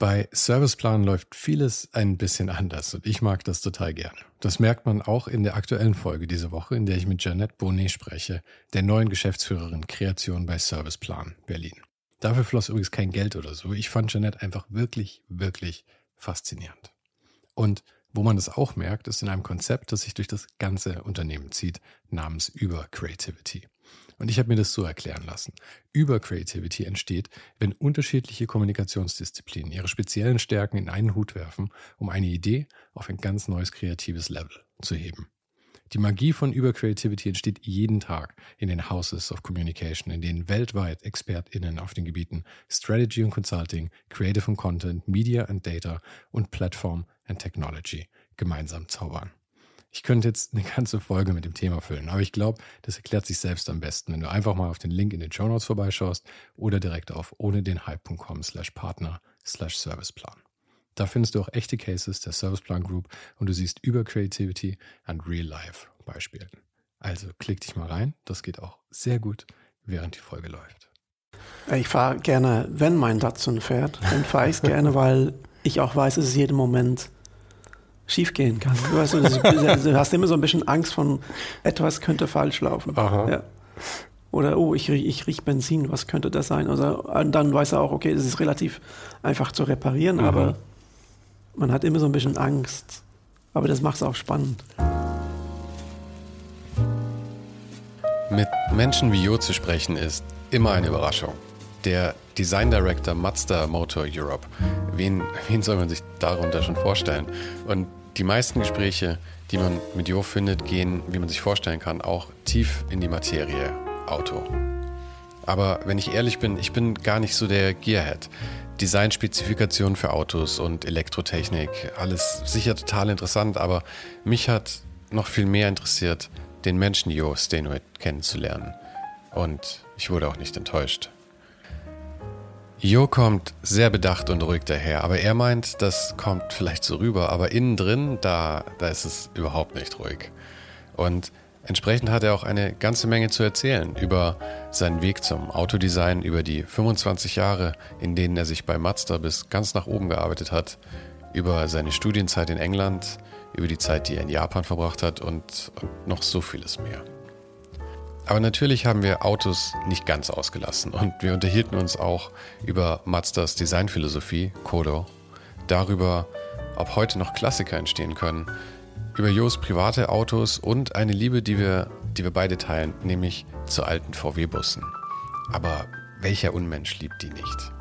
Bei Serviceplan läuft vieles ein bisschen anders und ich mag das total gerne. Das merkt man auch in der aktuellen Folge diese Woche, in der ich mit Jeanette Bonnet spreche, der neuen Geschäftsführerin Kreation bei Serviceplan Berlin. Dafür floss übrigens kein Geld oder so. Ich fand Jeanette einfach wirklich, wirklich faszinierend. Und wo man das auch merkt, ist in einem Konzept, das sich durch das ganze Unternehmen zieht, namens Über-Creativity. Und ich habe mir das so erklären lassen. Über-Creativity entsteht, wenn unterschiedliche Kommunikationsdisziplinen ihre speziellen Stärken in einen Hut werfen, um eine Idee auf ein ganz neues kreatives Level zu heben. Die Magie von Über-Creativity entsteht jeden Tag in den Houses of Communication, in denen weltweit ExpertInnen auf den Gebieten Strategy und Consulting, Creative und Content, Media and Data und Platform and Technology gemeinsam zaubern. Ich könnte jetzt eine ganze Folge mit dem Thema füllen, aber ich glaube, das erklärt sich selbst am besten, wenn du einfach mal auf den Link in den Shownotes vorbeischaust oder direkt auf ohnedenhype.com/partner/Serviceplan. Da findest du auch echte Cases der Serviceplan Group und du siehst über Creativity an Real-Life-Beispielen. Also klick dich mal rein, das geht auch sehr gut, während die Folge läuft. Ich fahre gerne, wenn mein Datsun fährt, dann fahre ich es gerne, weil ich auch weiß, dass es jeden Moment schief gehen kann. Du hast immer so ein bisschen Angst von, etwas könnte falsch laufen. Ja. Oder, ich riech Benzin, was könnte das sein? Und dann weiß er auch, okay, das ist relativ einfach zu reparieren, aber man hat immer so ein bisschen Angst. Aber das macht es auch spannend. Mit Menschen wie Jo zu sprechen ist immer eine Überraschung. Der Design Director Mazda Motor Europe. Wen soll man sich darunter schon vorstellen? Und die meisten Gespräche, die man mit Jo findet, gehen, wie man sich vorstellen kann, auch tief in die Materie Auto. Aber wenn ich ehrlich bin, ich bin gar nicht so der Gearhead. Designspezifikationen für Autos und Elektrotechnik, alles sicher total interessant, aber mich hat noch viel mehr interessiert, den Menschen Jo Stenoid kennenzulernen. Und ich wurde auch nicht enttäuscht. Jo kommt sehr bedacht und ruhig daher, aber er meint, das kommt vielleicht so rüber, aber innen drin, da ist es überhaupt nicht ruhig. Und entsprechend hat er auch eine ganze Menge zu erzählen über seinen Weg zum Autodesign, über die 25 Jahre, in denen er sich bei Mazda bis ganz nach oben gearbeitet hat, über seine Studienzeit in England, über die Zeit, die er in Japan verbracht hat und noch so vieles mehr. Aber natürlich haben wir Autos nicht ganz ausgelassen und wir unterhielten uns auch über Mazdas Designphilosophie, Kodo, darüber, ob heute noch Klassiker entstehen können, über Jos private Autos und eine Liebe, die wir beide teilen, nämlich zu alten VW-Bussen. Aber welcher Unmensch liebt die nicht?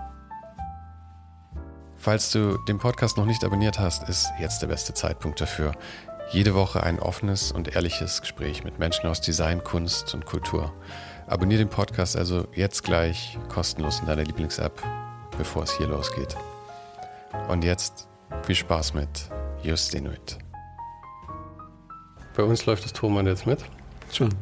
Falls du den Podcast noch nicht abonniert hast, ist jetzt der beste Zeitpunkt dafür. Jede Woche ein offenes und ehrliches Gespräch mit Menschen aus Design, Kunst und Kultur. Abonniere den Podcast also jetzt gleich kostenlos in deiner Lieblings-App, bevor es hier losgeht. Und jetzt viel Spaß mit Jo Stenoid. Bei uns läuft das Thomann jetzt mit. Schon.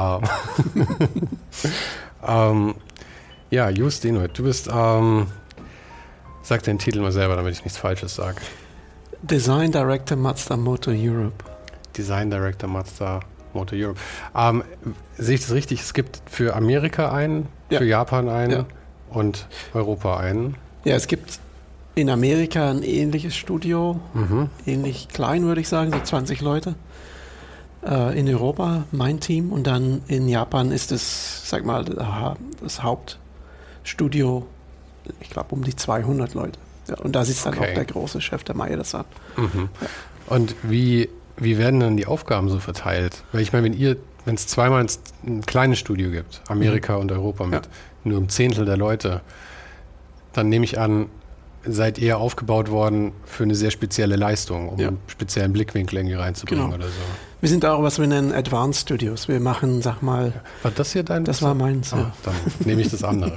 Ja, Jo Stenoid, du bist, sag den Titel mal selber, damit ich nichts Falsches sage. Design Director Mazda Motor Europe. Design Director Mazda Motor Europe. Sehe ich das richtig? Es gibt für Amerika einen, für Japan einen und Europa einen. Ja, es gibt in Amerika ein ähnliches Studio, ähnlich klein würde ich sagen, so 20 Leute. In Europa mein Team und dann in Japan ist es, sag mal, das Hauptstudio, ich glaube um die 200 Leute. Ja, und da sitzt dann auch der große Chef, der Maeda-san. Ja. Und wie werden dann die Aufgaben so verteilt? Weil ich meine, wenn es zweimal ein kleines Studio gibt, Amerika und Europa mit nur einem Zehntel der Leute, dann nehme ich an, seid ihr aufgebaut worden für eine sehr spezielle Leistung, um einen speziellen Blickwinkel irgendwie reinzubringen oder so. Wir sind auch, was wir nennen, Advanced Studios. Wir machen, sag mal... War das hier dein? Das war meins, Dann nehme ich das andere.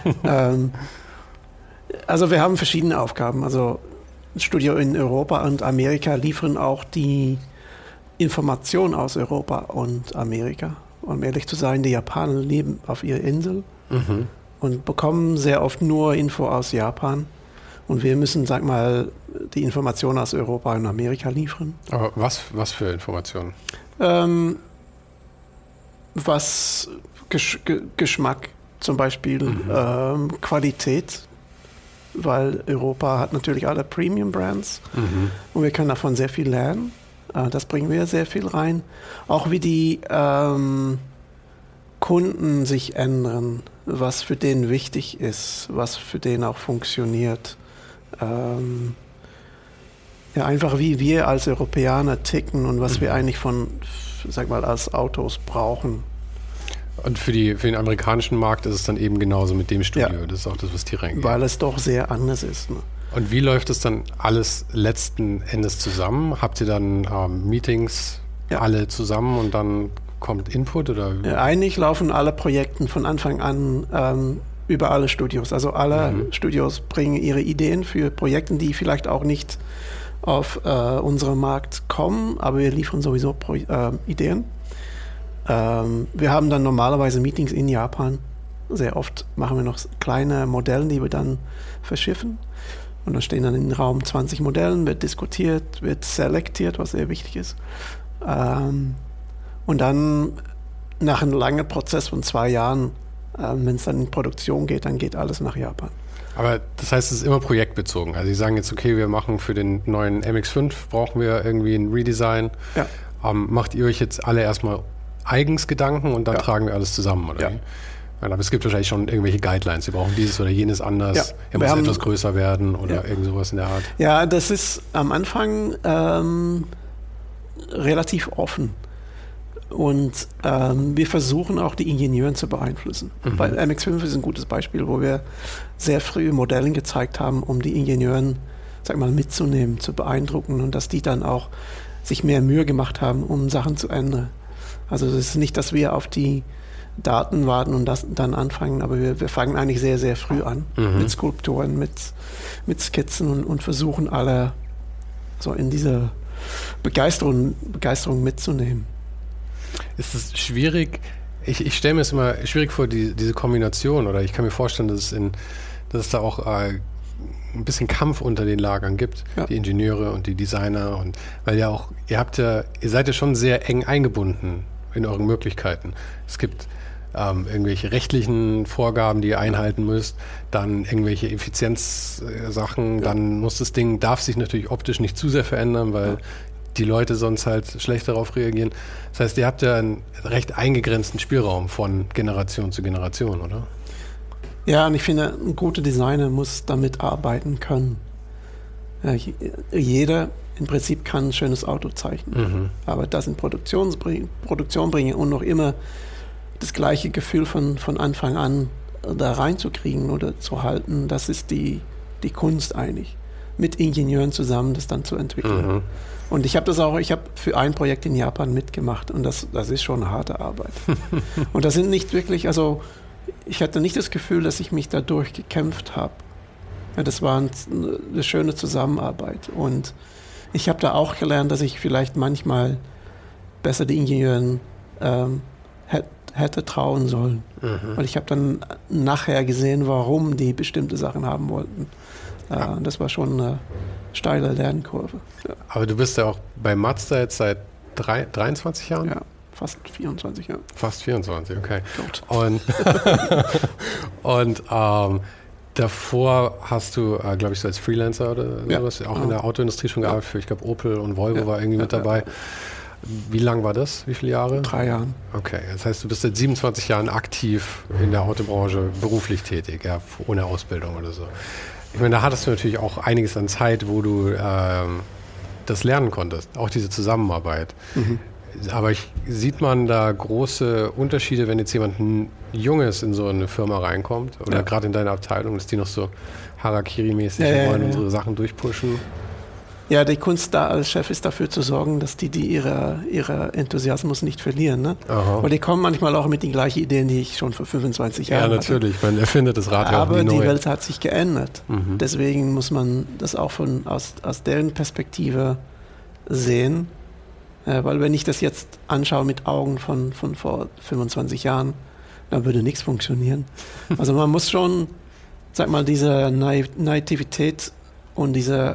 Also wir haben verschiedene Aufgaben. Also ein Studio in Europa und Amerika liefern auch die Informationen aus Europa und Amerika. Um ehrlich zu sein, die Japaner leben auf ihrer Insel und bekommen sehr oft nur Info aus Japan. Und wir müssen, sag mal, die Informationen aus Europa und Amerika liefern. Aber was für Informationen? Was Geschmack zum Beispiel, Qualität. weil Europa hat natürlich alle Premium-Brands und wir können davon sehr viel lernen. Das bringen wir sehr viel rein. Auch wie die Kunden sich ändern, was für den wichtig ist, was für den auch funktioniert. Einfach wie wir als Europäer ticken und was wir eigentlich als Autos brauchen. Und für den amerikanischen Markt ist es dann eben genauso mit dem Studio. Ja. Das ist auch das, was die reingehen. Weil es doch sehr anders ist. Ne? Und wie läuft es dann alles letzten Endes zusammen? Habt ihr dann Meetings alle zusammen und dann kommt Input? Oder? Ja, eigentlich laufen alle Projekte von Anfang an über alle Studios. Also alle Studios bringen ihre Ideen für Projekte, die vielleicht auch nicht auf unseren Markt kommen, aber wir liefern sowieso Ideen. Wir haben dann normalerweise Meetings in Japan. Sehr oft machen wir noch kleine Modelle, die wir dann verschiffen. Und dann stehen dann im Raum 20 Modellen, wird diskutiert, wird selektiert, was sehr wichtig ist. Und dann nach einem langen Prozess von 2 Jahren, wenn es dann in Produktion geht, dann geht alles nach Japan. Aber das heißt, es ist immer projektbezogen. Also Sie sagen jetzt, okay, wir machen für den neuen MX-5, brauchen wir irgendwie ein Redesign. Ja. Macht ihr euch jetzt alle erstmal eigens Gedanken und dann tragen wir alles zusammen, oder wie? Aber es gibt wahrscheinlich schon irgendwelche Guidelines. Sie brauchen dieses oder jenes anders. Ja. Er muss etwas größer werden oder irgend sowas in der Art. Ja, das ist am Anfang relativ offen. Und wir versuchen auch die Ingenieure zu beeinflussen. Weil MX-5 ist ein gutes Beispiel, wo wir sehr früh Modelle gezeigt haben, um die Ingenieuren, mitzunehmen, zu beeindrucken und dass die dann auch sich mehr Mühe gemacht haben, um Sachen zu ändern. Also es ist nicht, dass wir auf die Daten warten und das dann anfangen, aber wir fangen eigentlich sehr, sehr früh an mit Skulpturen, mit Skizzen und versuchen alle so in diese Begeisterung mitzunehmen. Ist es schwierig? Ich stelle mir es immer schwierig vor, diese Kombination, oder ich kann mir vorstellen, dass es da auch ein bisschen Kampf unter den Lagern gibt, die Ingenieure und die Designer, und weil ihr seid ja schon sehr eng eingebunden in euren Möglichkeiten. Es gibt irgendwelche rechtlichen Vorgaben, die ihr einhalten müsst, dann irgendwelche Effizienzsachen, dann darf sich natürlich optisch nicht zu sehr verändern, weil die Leute sonst halt schlecht darauf reagieren. Das heißt, ihr habt ja einen recht eingegrenzten Spielraum von Generation zu Generation, oder? Ja, und ich finde, ein guter Designer muss damit arbeiten können. Ja, jeder im Prinzip kann ein schönes Auto zeichnen, aber das in Produktion bringen und noch immer das gleiche Gefühl von Anfang an da reinzukriegen oder zu halten, das ist die Kunst eigentlich. Mit Ingenieuren zusammen das dann zu entwickeln. Und ich habe für ein Projekt in Japan mitgemacht und das ist schon eine harte Arbeit. Und das sind nicht wirklich, ich hatte nicht das Gefühl, dass ich mich dadurch gekämpft habe. Ja, das war eine schöne Zusammenarbeit. Und ich habe da auch gelernt, dass ich vielleicht manchmal besser die Ingenieuren hätte trauen sollen. Weil ich habe dann nachher gesehen, warum die bestimmte Sachen haben wollten. Das war schon eine steile Lernkurve. Ja. Aber du bist ja auch bei Mazda jetzt seit 23 Jahren? Ja, fast 24 Jahre. Fast 24, okay. Und davor hast du, glaube ich, so als Freelancer oder sowas, auch in der Autoindustrie schon gearbeitet für, ich glaube, Opel und Volvo war irgendwie mit dabei. Wie lang war das? Wie viele Jahre? 3 Jahre. Okay, das heißt, du bist seit 27 Jahren aktiv in der Autobranche beruflich tätig, ohne Ausbildung oder so. Ich meine, da hattest du natürlich auch einiges an Zeit, wo du das lernen konntest, auch diese Zusammenarbeit. Aber sieht man da große Unterschiede, wenn jetzt jemand Junges in so eine Firma reinkommt oder gerade in deine Abteilung, dass die noch so Harakiri-mäßig wollen unsere Sachen durchpushen? Ja, die Kunst da als Chef ist dafür zu sorgen, dass die ihre Enthusiasmus nicht verlieren. Ne? Weil die kommen manchmal auch mit den gleichen Ideen, die ich schon vor 25 Jahren hatte. Ja, natürlich. Man erfindet das Rad ja auch nie neu. Aber die Welt hat sich geändert. Deswegen muss man das auch aus deren Perspektive sehen. Weil wenn ich das jetzt anschaue mit Augen von vor 25 Jahren, dann würde nichts funktionieren. Also man muss schon, diese Naivität und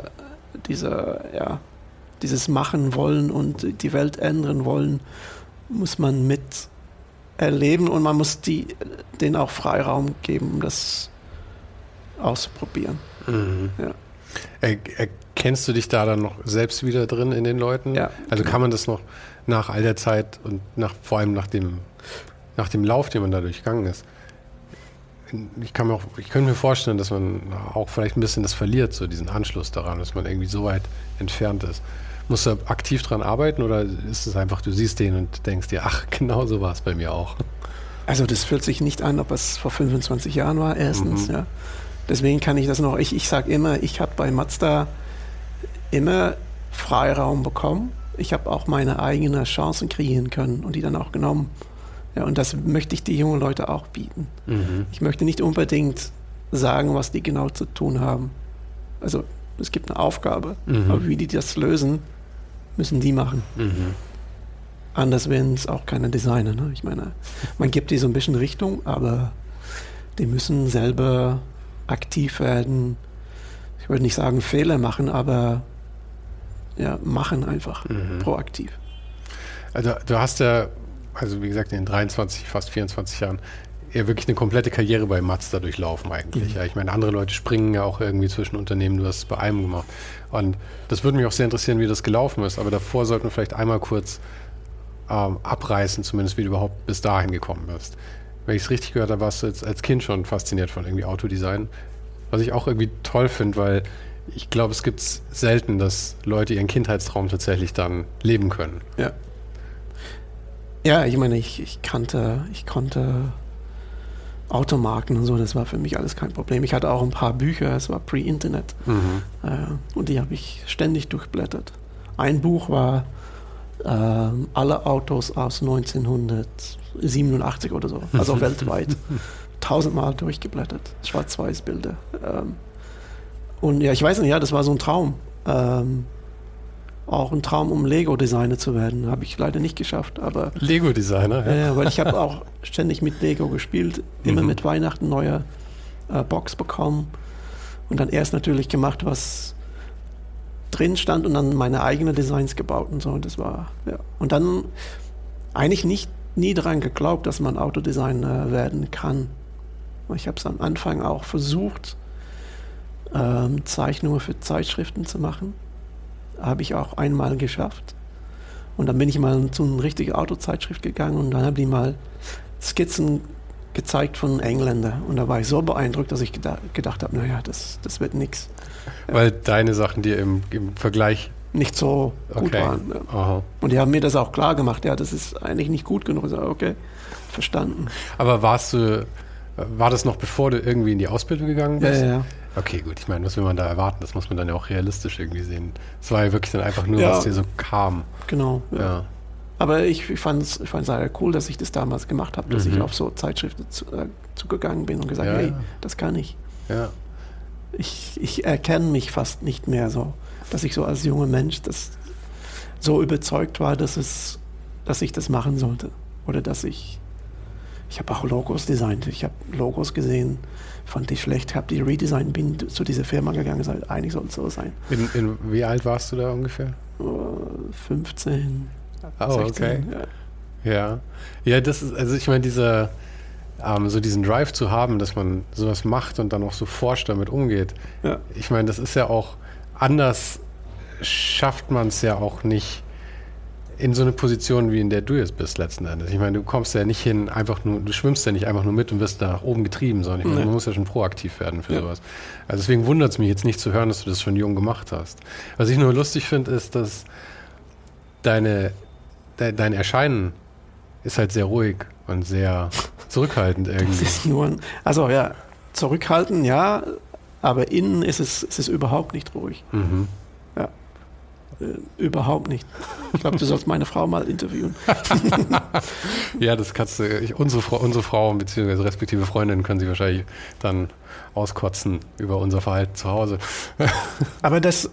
dieses Machen wollen und die Welt ändern wollen, muss man mit erleben und man muss denen auch Freiraum geben, um das auszuprobieren. Ja. Erkennst du dich da dann noch selbst wieder drin in den Leuten? Ja. Also kann man das noch nach all der Zeit und vor allem nach dem Lauf, den man da durchgegangen ist, ich könnte mir vorstellen, dass man auch vielleicht ein bisschen das verliert, so diesen Anschluss daran, dass man irgendwie so weit entfernt ist. Musst du aktiv dran arbeiten oder ist es einfach, du siehst den und denkst dir, ach, genau so war es bei mir auch? Also das fühlt sich nicht an, ob es vor 25 Jahren war, erstens. Ja. Deswegen kann ich das noch, ich sage immer, ich habe bei Mazda immer Freiraum bekommen. Ich habe auch meine eigenen Chancen kreieren können und die dann auch genommen. Ja, und das möchte ich die jungen Leute auch bieten. Ich möchte nicht unbedingt sagen, was die genau zu tun haben. Also es gibt eine Aufgabe, aber wie die das lösen, müssen die machen. Anders wären es auch keine Designer. Ne? Ich meine, man gibt die so ein bisschen Richtung, aber die müssen selber aktiv werden. Ich würde nicht sagen Fehler machen, aber ja, machen einfach, proaktiv. Also du hast ja, also wie gesagt, in den 23, fast 24 Jahren ja wirklich eine komplette Karriere bei Mazda durchlaufen eigentlich. Ja, ich meine, andere Leute springen ja auch irgendwie zwischen Unternehmen, du hast es bei einem gemacht. Und das würde mich auch sehr interessieren, wie das gelaufen ist. Aber davor sollten wir vielleicht einmal kurz abreißen, zumindest wie du überhaupt bis dahin gekommen bist. Wenn ich es richtig gehört habe, warst du jetzt als Kind schon fasziniert von irgendwie Autodesign. Was ich auch irgendwie toll finde, weil ich glaube, es gibt selten, dass Leute ihren Kindheitstraum tatsächlich dann leben können. Ja. Ja, ich meine, ich konnte Automarken und so, das war für mich alles kein Problem. Ich hatte auch ein paar Bücher, es war Pre-Internet. Und die habe ich ständig durchblättert. Ein Buch war alle Autos aus 1987 oder so, also weltweit. 1000-mal durchgeblättert, Schwarz-Weiß-Bilder. Und ja, ich weiß nicht, ja, das war so ein Traum. Auch ein Traum, um Lego-Designer zu werden. Habe ich leider nicht geschafft, aber... Lego-Designer? Ja, weil ich habe auch ständig mit Lego gespielt, immer mit Weihnachten neue Box bekommen und dann erst natürlich gemacht, was drin stand und dann meine eigenen Designs gebaut und so. Und das war, ja. Und dann eigentlich nie daran geglaubt, dass man Autodesigner werden kann. Ich habe es am Anfang auch versucht, Zeichnungen für Zeitschriften zu machen. Habe ich auch einmal geschafft. Und dann bin ich mal zu einer richtigen Autozeitschrift gegangen und dann haben die mal Skizzen gezeigt von Engländern. Und da war ich so beeindruckt, dass ich gedacht habe, naja, das wird nichts. Weil deine Sachen dir im Vergleich nicht so gut waren. Ja. Und die haben mir das auch klar gemacht, ja, das ist eigentlich nicht gut genug. Ich sage, okay, verstanden. Aber war das noch bevor du irgendwie in die Ausbildung gegangen bist? Ja. Okay, gut, ich meine, was will man da erwarten? Das muss man dann ja auch realistisch irgendwie sehen. Es war ja wirklich dann einfach nur, was dir so kam. Genau. Ja. Aber ich fand's sehr cool, dass ich das damals gemacht habe, dass ich auf so Zeitschriften zugegangen bin und gesagt, hey, das kann ich. Ja. Ich erkenne mich fast nicht mehr so, dass ich so als junger Mensch das so überzeugt war, dass ich das machen sollte. Oder dass ich habe auch Logos designt. Ich habe Logos gesehen, fand die schlecht, habe die redesigned, bin zu dieser Firma gegangen, gesagt, eigentlich soll es so sein. Wie alt warst du da ungefähr? 15. Oh, 16, okay. Ja, das ist, also ich meine, so diesen Drive zu haben, dass man sowas macht und dann auch so forscht, damit umgeht. Ja. Ich meine, das ist ja auch anders, schafft man es ja auch nicht in so eine Position, wie in der du jetzt bist letzten Endes. Ich meine, du kommst ja nicht hin, du schwimmst ja nicht einfach nur mit und wirst da nach oben getrieben, sondern ich meine, man muss ja schon proaktiv werden für sowas. Also deswegen wundert es mich jetzt nicht zu hören, dass du das schon jung gemacht hast. Was ich nur lustig finde, ist, dass dein Erscheinen ist halt sehr ruhig und sehr zurückhaltend irgendwie. Das ist nur zurückhaltend, ja, aber innen ist es überhaupt nicht ruhig. Ja. Überhaupt nicht. Ich glaube, du sollst meine Frau mal interviewen. Ja, das kannst du. Unsere Frau bzw. respektive Freundinnen können sich wahrscheinlich dann auskotzen über unser Verhalten zu Hause. Aber das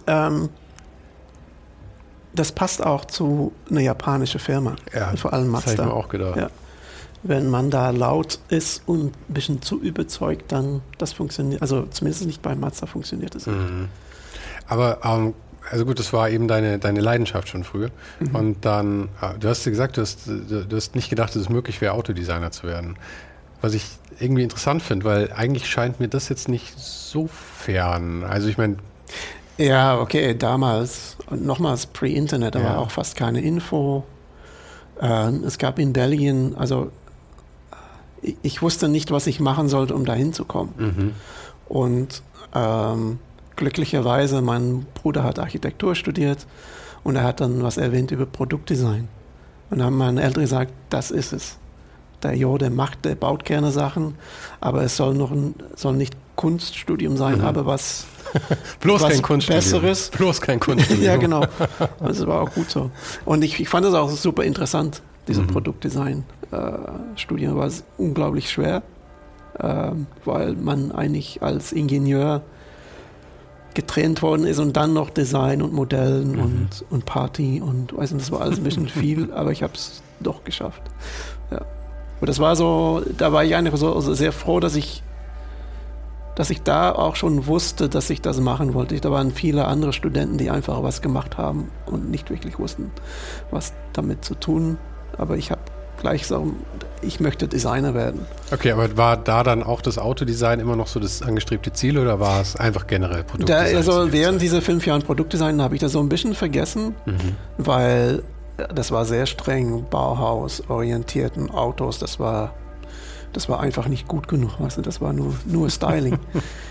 passt auch zu einer japanischen Firma. Ja, vor allem Mazda. Das habe ich mir auch gedacht. Ja. Wenn man da laut ist und ein bisschen zu überzeugt, dann das funktioniert. Also zumindest nicht bei Mazda funktioniert es nicht. Aber also gut, das war eben deine Leidenschaft schon früher. Und dann, du hast dir gesagt, du hast nicht gedacht, dass es möglich wäre, Autodesigner zu werden. was ich irgendwie interessant finde, weil eigentlich scheint mir das jetzt nicht so fern. Also ich meine... Ja, okay, damals, und nochmals pre-Internet, da war auch fast keine Info. Es gab in Belgien, also ich wusste nicht, was ich machen sollte, um da hinzukommen. Mhm. Und glücklicherweise, mein Bruder hat Architektur studiert und er hat dann was erwähnt über Produktdesign. Und dann haben meine Eltern gesagt, das ist es. Der baut gerne Sachen, aber es soll nicht Kunststudium sein, aber was bloß was kein Kunststudium. Besseres. Bloß kein Kunststudium. Ja, genau. Das war auch gut so. Und ich fand es auch super interessant, diese Produktdesign-Studium. War unglaublich schwer, weil man eigentlich als Ingenieur getrennt worden ist und dann noch Design und Modellen und Party und weiß nicht, das war alles ein bisschen viel, aber ich habe es doch geschafft. Ja. Und das war so, da war ich eigentlich so sehr froh, dass ich da auch schon wusste, dass ich das machen wollte. Da waren viele andere Studenten, die einfach was gemacht haben und nicht wirklich wussten, was damit zu tun. Aber ich habe gleich gesagt, ich möchte Designer werden. Okay, aber war da dann auch das Autodesign immer noch so das angestrebte Ziel oder war es einfach generell Produktdesign? Also während dieser 5 Jahren Produktdesign habe ich das so ein bisschen vergessen, weil das war sehr streng, Bauhaus, orientierten Autos, das war einfach nicht gut genug, weißt du? Das war nur Styling.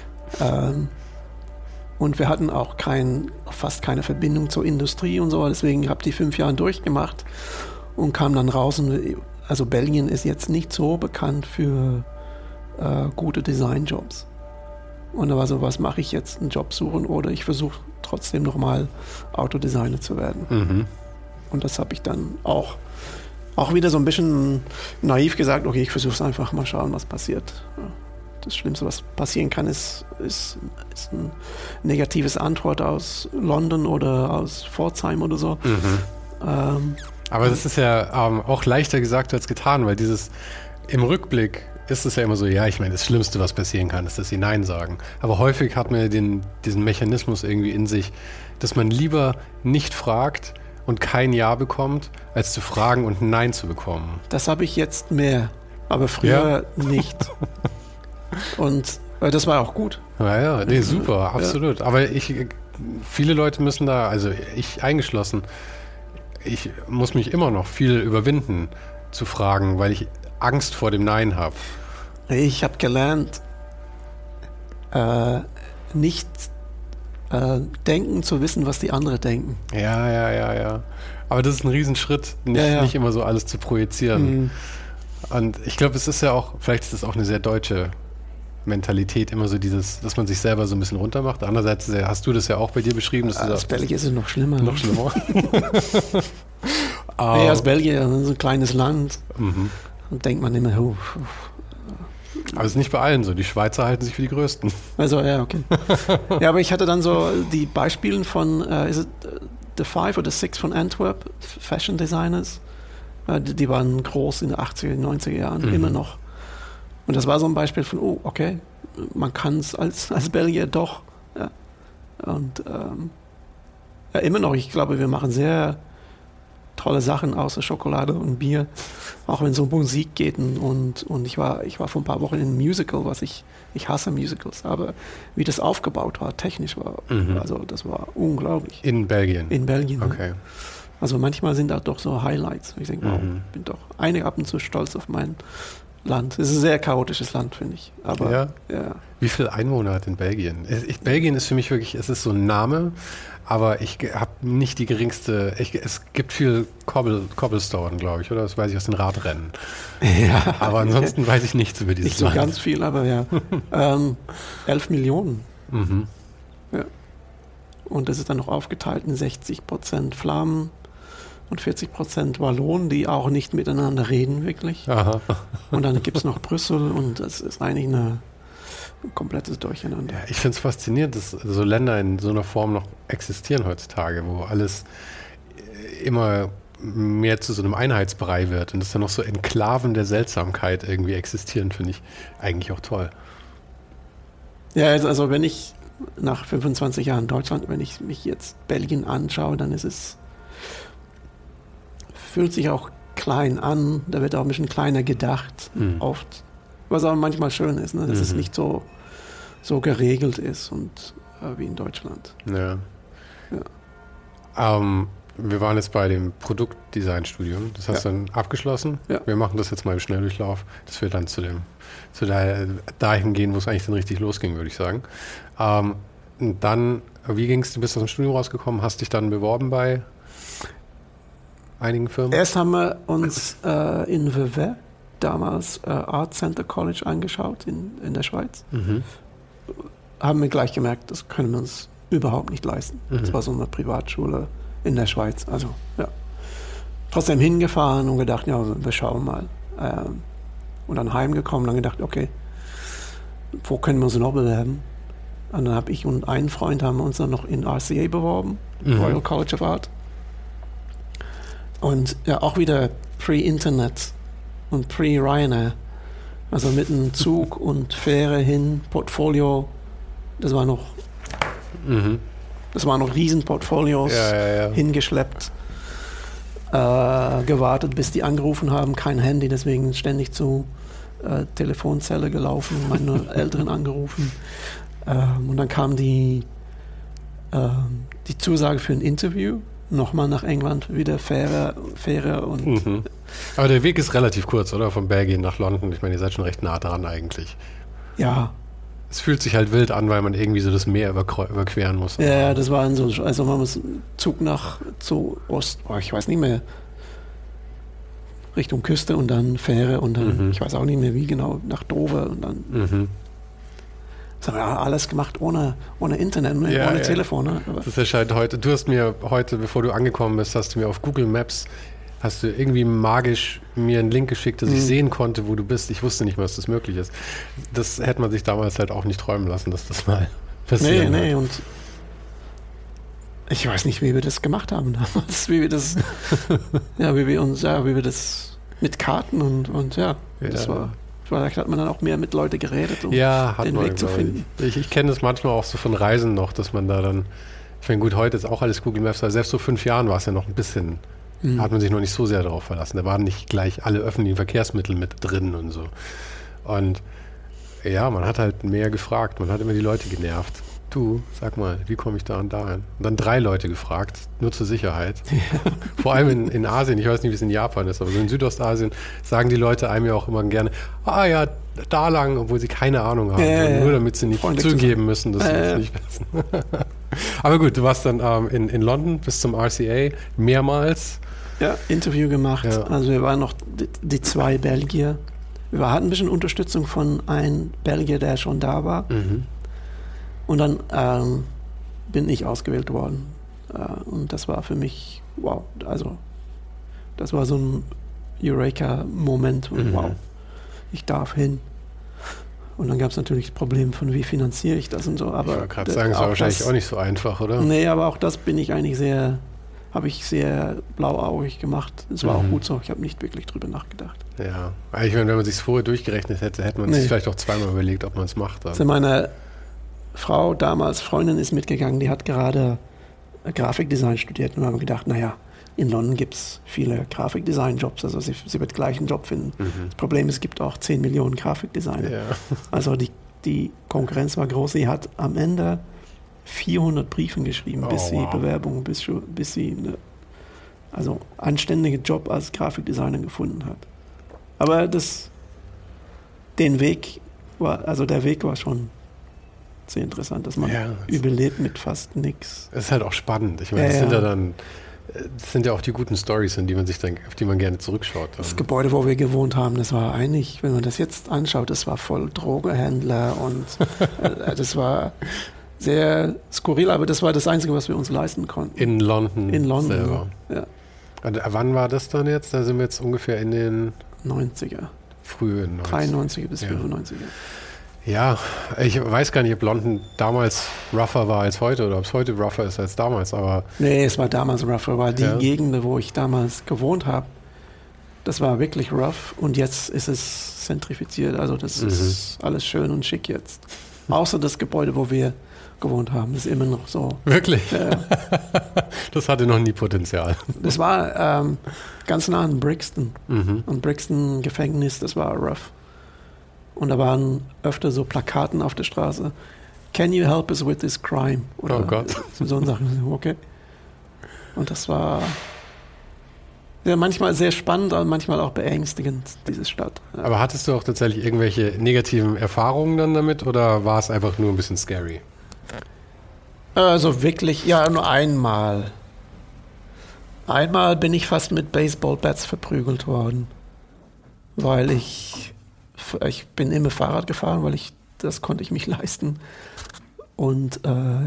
Und wir hatten auch fast keine Verbindung zur Industrie und so, deswegen habe ich die 5 Jahre durchgemacht und kam dann raus. Also Belgien ist jetzt nicht so bekannt für gute Designjobs. Und da war so, was mache ich jetzt, einen Job suchen oder ich versuche trotzdem nochmal Autodesigner zu werden. Mhm. Und das habe ich dann auch wieder so ein bisschen naiv gesagt, okay, ich versuche es einfach, mal schauen, was passiert. Das Schlimmste, was passieren kann, ist ein negatives Antwort aus London oder aus Pforzheim oder so. Aber das ist ja auch leichter gesagt als getan, weil im Rückblick ist es ja immer so, ja, ich meine, das Schlimmste, was passieren kann, ist, dass sie Nein sagen. Aber häufig hat man ja diesen Mechanismus irgendwie in sich, dass man lieber nicht fragt und kein Ja bekommt, als zu fragen und ein Nein zu bekommen. Das habe ich jetzt mehr, aber früher nicht. Und das war auch gut. Ja, nee, super, absolut. Aber viele Leute müssen da, also ich eingeschlossen, ich muss mich immer noch viel überwinden zu fragen, weil ich Angst vor dem Nein habe. Ich habe gelernt, nicht denken zu wissen, was die anderen denken. Ja. Aber das ist ein Riesenschritt, nicht immer so alles zu projizieren. Und ich glaube, es ist ja auch, vielleicht ist das auch eine sehr deutsche Mentalität, immer so dass man sich selber so ein bisschen runtermacht. Andererseits hast du das ja auch bei dir beschrieben. Als Belgier ist es noch schlimmer. Noch schlimmer. Als Belgier, so ein kleines Land. Und denkt man immer, Aber es ist nicht bei allen so. Die Schweizer halten sich für die Größten. Also, ja, okay. Ja, aber ich hatte dann so die Beispiele von, ist es The Five oder Six von Antwerp, Fashion Designers. Die waren groß in den 80er, 90er Jahren, immer noch. Und das war so ein Beispiel von, oh, okay, man kann es als Belgier doch. Ja. Und immer noch, ich glaube, wir machen sehr tolle Sachen außer Schokolade und Bier, auch wenn es um Musik geht. Und ich war vor ein paar Wochen in einem Musical, ich hasse Musicals, aber wie das aufgebaut war, technisch war, also das war unglaublich. In Belgien? In Belgien. Okay. Also manchmal sind da doch so Highlights. Ich denke, wow, bin doch ab und zu stolz auf mein Land. Es ist ein sehr chaotisches Land, finde ich. Aber, ja. Wie viele Einwohner hat in Belgien? Belgien ist für mich wirklich, es ist so ein Name, aber ich habe nicht die geringste, es gibt viel Cobblestone, glaube ich, oder? Das weiß ich aus den Radrennen. Ja. Aber ansonsten weiß ich nichts über dieses Land. Nicht so ganz viel, aber ja. 11 Millionen. Ja. Und das ist dann noch aufgeteilt in 60% Flamen und 40% Wallonen, die auch nicht miteinander reden, wirklich. Aha. Und dann gibt es noch Brüssel und das ist eigentlich ein komplettes Durcheinander. Ja, ich finde es faszinierend, dass so Länder in so einer Form noch existieren heutzutage, wo alles immer mehr zu so einem Einheitsbrei wird und dass da noch so Enklaven der Seltsamkeit irgendwie existieren, finde ich eigentlich auch toll. Ja, also wenn ich nach 25 Jahren Deutschland, wenn ich mich jetzt Belgien anschaue, dann fühlt sich auch klein an, da wird auch ein bisschen kleiner gedacht, oft. Was auch manchmal schön ist, ne? Dass es nicht so geregelt ist und wie in Deutschland. Ja. Wir waren jetzt bei dem Produktdesign-Studium. Das hast du dann abgeschlossen. Ja. Wir machen das jetzt mal im Schnelldurchlauf, dass wir dann dahin gehen, wo es eigentlich dann richtig losging, würde ich sagen. Und dann, wie ging es? Du bist aus dem Studium rausgekommen, hast dich dann beworben bei einigen Firmen? Erst haben wir uns in Vevey, damals Art Center College, angeschaut in der Schweiz. Haben wir gleich gemerkt, das können wir uns überhaupt nicht leisten. Das war so eine Privatschule in der Schweiz. Also, ja. Trotzdem hingefahren und gedacht, ja, wir schauen mal. Und dann heimgekommen und dann gedacht, okay, wo können wir uns noch bewerben? Und dann habe ich und ein Freund haben uns dann noch in RCA beworben, Royal College of Art. Und ja, auch wieder pre-Internet und pre-Ryanair. Also mit einem Zug und Fähre hin, Portfolio, das war noch Riesenportfolios hingeschleppt, gewartet, bis die angerufen haben, kein Handy, deswegen ständig zu Telefonzelle gelaufen, meine Eltern angerufen. Und dann kam die Zusage für ein Interview, nochmal nach England, wieder Fähre und... Aber der Weg ist relativ kurz, oder? Von Belgien nach London. Ich meine, ihr seid schon recht nah dran eigentlich. Ja. Es fühlt sich halt wild an, weil man irgendwie so das Meer überqueren muss. Ja, das war so, also man muss Zug zu Ost, ich weiß nicht mehr, Richtung Küste und dann Fähre und dann, ich weiß auch nicht mehr wie genau, nach Dover und dann. Das haben wir alles gemacht ohne Internet, ohne Telefon. Ne? Das erscheint heute, du hast mir heute, bevor du angekommen bist, hast du mir auf Google Maps, hast du irgendwie magisch mir einen Link geschickt, dass ich sehen konnte, wo du bist. Ich wusste nicht mehr, dass das möglich ist. Das hätte man sich damals halt auch nicht träumen lassen, dass das mal passiert. Nee, und ich weiß nicht, wie wir das gemacht haben damals, wie wir das mit Karten und das war... Vielleicht hat man dann auch mehr mit Leuten geredet, um den Weg zu finden. Ich kenne das manchmal auch so von Reisen noch, dass man da dann, ich meine gut, heute ist auch alles Google Maps, aber selbst so 5 Jahren war es ja noch ein bisschen, hat man sich noch nicht so sehr darauf verlassen. Da waren nicht gleich alle öffentlichen Verkehrsmittel mit drin und so. Und ja, man hat halt mehr gefragt, man hat immer die Leute genervt. Du, sag mal, wie komme ich da und da hin? Und dann 3 Leute gefragt, nur zur Sicherheit. Ja. Vor allem in Asien, ich weiß nicht, wie es in Japan ist, aber so in Südostasien sagen die Leute einem ja auch immer gerne, da lang, obwohl sie keine Ahnung haben. Nur damit sie nicht zugeben müssen, dass sie das nicht wissen. Aber gut, du warst dann in London bis zum RCA mehrmals. Ja, Interview gemacht. Ja. Also wir waren noch die 2 Belgier. Wir hatten ein bisschen Unterstützung von einem Belgier, der schon da war. Und dann bin ich ausgewählt worden. Und das war für mich, wow, also das war so ein Eureka-Moment. Wow, ich darf hin. Und dann gab es natürlich das Problem von, wie finanziere ich das und so. Aber ich wollte gerade sagen, es war wahrscheinlich auch nicht so einfach, oder? Nee, aber auch das bin ich eigentlich habe ich sehr blauäugig gemacht. Es war auch gut so, ich habe nicht wirklich drüber nachgedacht. Ja, ich meine, wenn man sich es vorher durchgerechnet hätte, hätte man sich vielleicht auch zweimal überlegt, ob man es macht. Also meine Frau, damals Freundin, ist mitgegangen, die hat gerade Grafikdesign studiert und haben gedacht, naja, in London gibt es viele Grafikdesign-Jobs, also sie wird gleich einen Job finden. Das Problem ist, es gibt auch 10 Millionen Grafikdesigner. Ja. Also die Konkurrenz war groß. Sie hat am Ende 400 Briefen geschrieben, bis sie einen anständigen Job als Grafikdesigner gefunden hat. Aber der Weg war schon sehr interessant, dass man überlebt mit fast nichts. Es ist halt auch spannend. Ich meine, das sind ja auch die guten Storys, auf die man gerne zurückschaut. Das Gebäude, wo wir gewohnt haben, das war eigentlich, wenn man das jetzt anschaut, das war voll Drogenhändler und das war sehr skurril, aber das war das Einzige, was wir uns leisten konnten. In London selber. Ja. Und wann war das dann jetzt? Da sind wir jetzt ungefähr in den 90er. Frühen 90er. 93er bis 95er. Ja, ich weiß gar nicht, ob London damals rougher war als heute oder ob es heute rougher ist als damals, aber... Nee, es war damals rougher, weil die Gegend, wo ich damals gewohnt habe, das war wirklich rough und jetzt ist es zentrifiziert, also das ist alles schön und schick jetzt. Außer das Gebäude, wo wir gewohnt haben, ist immer noch so. Wirklich? Das hatte noch nie Potenzial. Das war ganz nah an Brixton und Brixton Gefängnis, das war rough. Und da waren öfter so Plakaten auf der Straße. Can you help us with this crime? Oder oh Gott. so eine Sache. Okay. Und das war ja manchmal sehr spannend, aber manchmal auch beängstigend, diese Stadt. Ja. Aber hattest du auch tatsächlich irgendwelche negativen Erfahrungen dann damit oder war es einfach nur ein bisschen scary? Also wirklich, ja, nur einmal. Einmal bin ich fast mit Baseballbats verprügelt worden, weil ich bin immer Fahrrad gefahren, weil das konnte ich mich leisten. Und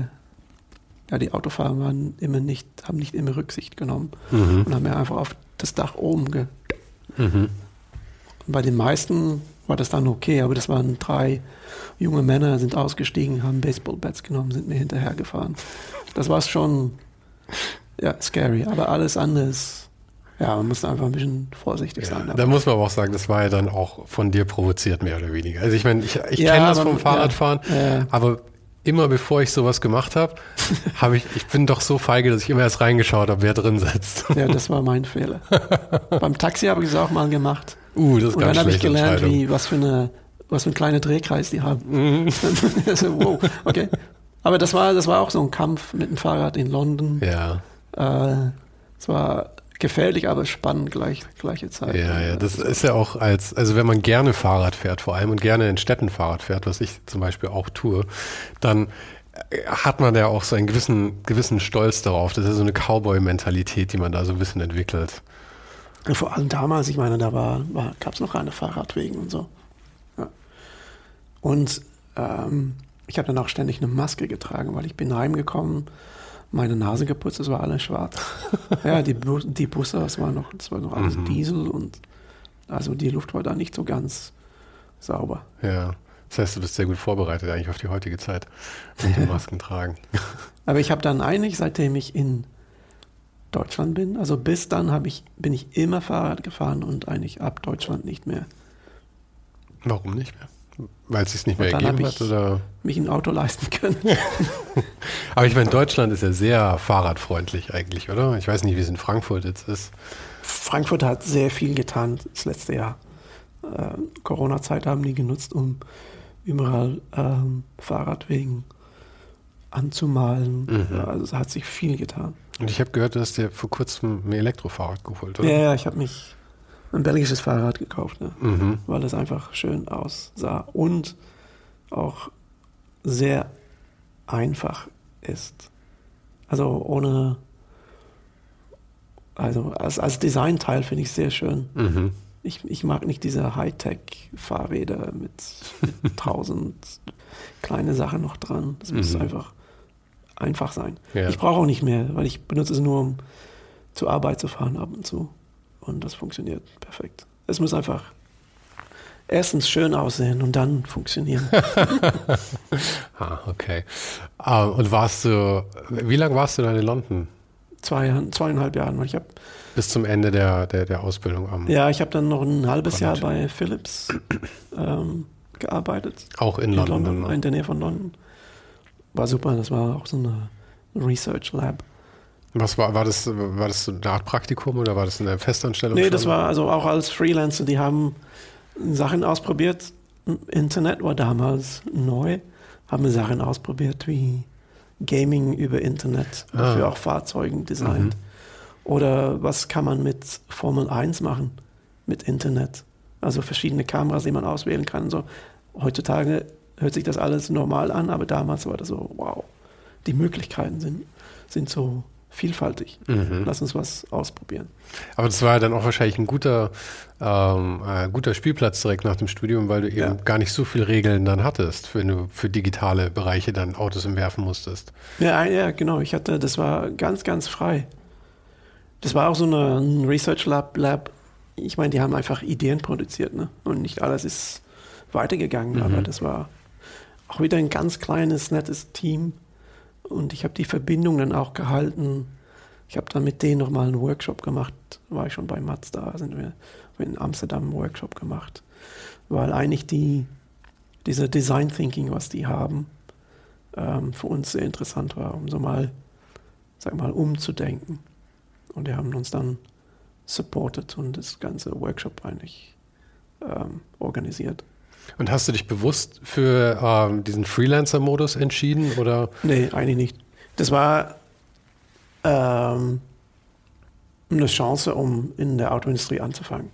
ja, die Autofahrer haben nicht immer Rücksicht genommen und haben mir einfach auf das Dach oben Und bei den meisten war das dann okay, aber das waren 3 junge Männer, sind ausgestiegen, haben Baseballbats genommen, sind mir hinterhergefahren. Das war schon ja, scary, aber alles andere ist, ja, man muss einfach ein bisschen vorsichtig sein. Da muss man aber auch sagen, das war ja dann auch von dir provoziert, mehr oder weniger. Also ich meine, ich kenne das vom Fahrradfahren, aber immer bevor ich sowas gemacht habe, ich bin doch so feige, dass ich immer erst reingeschaut habe, wer drin sitzt. Ja, das war mein Fehler. Beim Taxi habe ich es auch mal gemacht. Das ist und dann habe ich gelernt, was für ein kleiner Drehkreis die haben. Also, wow, okay. Aber das war auch so ein Kampf mit dem Fahrrad in London. Ja. Es war gefährlich, aber spannend gleiche Zeit. Ja, das ist ja auch also wenn man gerne Fahrrad fährt vor allem und gerne in Städten Fahrrad fährt, was ich zum Beispiel auch tue, dann hat man ja auch so einen gewissen Stolz darauf. Das ist so eine Cowboy-Mentalität, die man da so ein bisschen entwickelt. Vor allem damals, ich meine, da gab es noch keine Fahrradwegen und so. Ja. Und ich habe dann auch ständig eine Maske getragen, weil ich bin heimgekommen, meine Nase geputzt, es war alles schwarz. Ja, die Busse, das war noch alles Diesel und also die Luft war da nicht so ganz sauber. Ja, das heißt, du bist sehr gut vorbereitet eigentlich auf die heutige Zeit mit dem Masken tragen. Aber ich habe dann eigentlich, seitdem ich in Deutschland bin, also bis dann bin ich immer Fahrrad gefahren und eigentlich ab Deutschland nicht mehr. Warum nicht mehr? Weil es sich nicht mehr ergeben hat? Oder? Mich ein Auto leisten können. Aber ich meine, Deutschland ist ja sehr fahrradfreundlich eigentlich, oder? Ich weiß nicht, wie es in Frankfurt jetzt ist. Frankfurt hat sehr viel getan das letzte Jahr. Corona-Zeit haben die genutzt, um überall Fahrradwegen anzumalen. Also es hat sich viel getan. Und ich habe gehört, du hast dir vor kurzem ein Elektrofahrrad geholt, oder? Ja, ich habe mich ein belgisches Fahrrad gekauft, ne? Weil es einfach schön aussah und auch sehr einfach ist. Also als Designteil finde ich sehr schön. Ich mag nicht diese Hightech-Fahrräder mit 1000 kleine Sachen noch dran. Das muss einfach sein. Ja. Ich brauche auch nicht mehr, weil ich benutze es nur, um zur Arbeit zu fahren ab und zu. Und das funktioniert perfekt. Es muss einfach erstens schön aussehen und dann funktionieren. Okay. Und wie lange warst du dann in London? 2,5 Jahre. Bis zum Ende der Ausbildung Ja, ich habe dann noch ein halbes Jahr bei Philips gearbeitet. Auch in London? In der Nähe von London. War super, das war auch so eine Research Lab. Was war das so eine Art Praktikum oder war das eine Festanstellung? Nee, das war also auch als Freelancer, die haben Sachen ausprobiert. Internet war damals neu, haben Sachen ausprobiert wie Gaming über Internet, dafür auch Fahrzeugen designt. Oder was kann man mit Formel 1 machen, mit Internet? Also verschiedene Kameras, die man auswählen kann. So, heutzutage hört sich das alles normal an, aber damals war das so, wow, die Möglichkeiten sind so vielfältig. Lass uns was ausprobieren. Aber das war ja dann auch wahrscheinlich ein guter Spielplatz direkt nach dem Studium, weil du eben gar nicht so viele Regeln dann hattest, wenn du für digitale Bereiche dann Autos entwerfen musstest. Ja, genau. Das war ganz, ganz frei. Das war auch so ein Research Lab. Ich meine, die haben einfach Ideen produziert, ne? Und nicht alles ist weitergegangen, aber das war auch wieder ein ganz kleines, nettes Team. Und ich habe die Verbindung dann auch gehalten. Ich habe dann mit denen nochmal einen Workshop gemacht. War ich schon bei Mazda, sind wir in Amsterdam einen Workshop gemacht. Weil eigentlich dieser Design Thinking, was die haben, für uns sehr interessant war, um so mal, umzudenken. Und die haben uns dann supported und das ganze Workshop eigentlich organisiert. Und hast du dich bewusst für diesen Freelancer-Modus entschieden? Oder? Nee, eigentlich nicht. Das war eine Chance, um in der Autoindustrie anzufangen.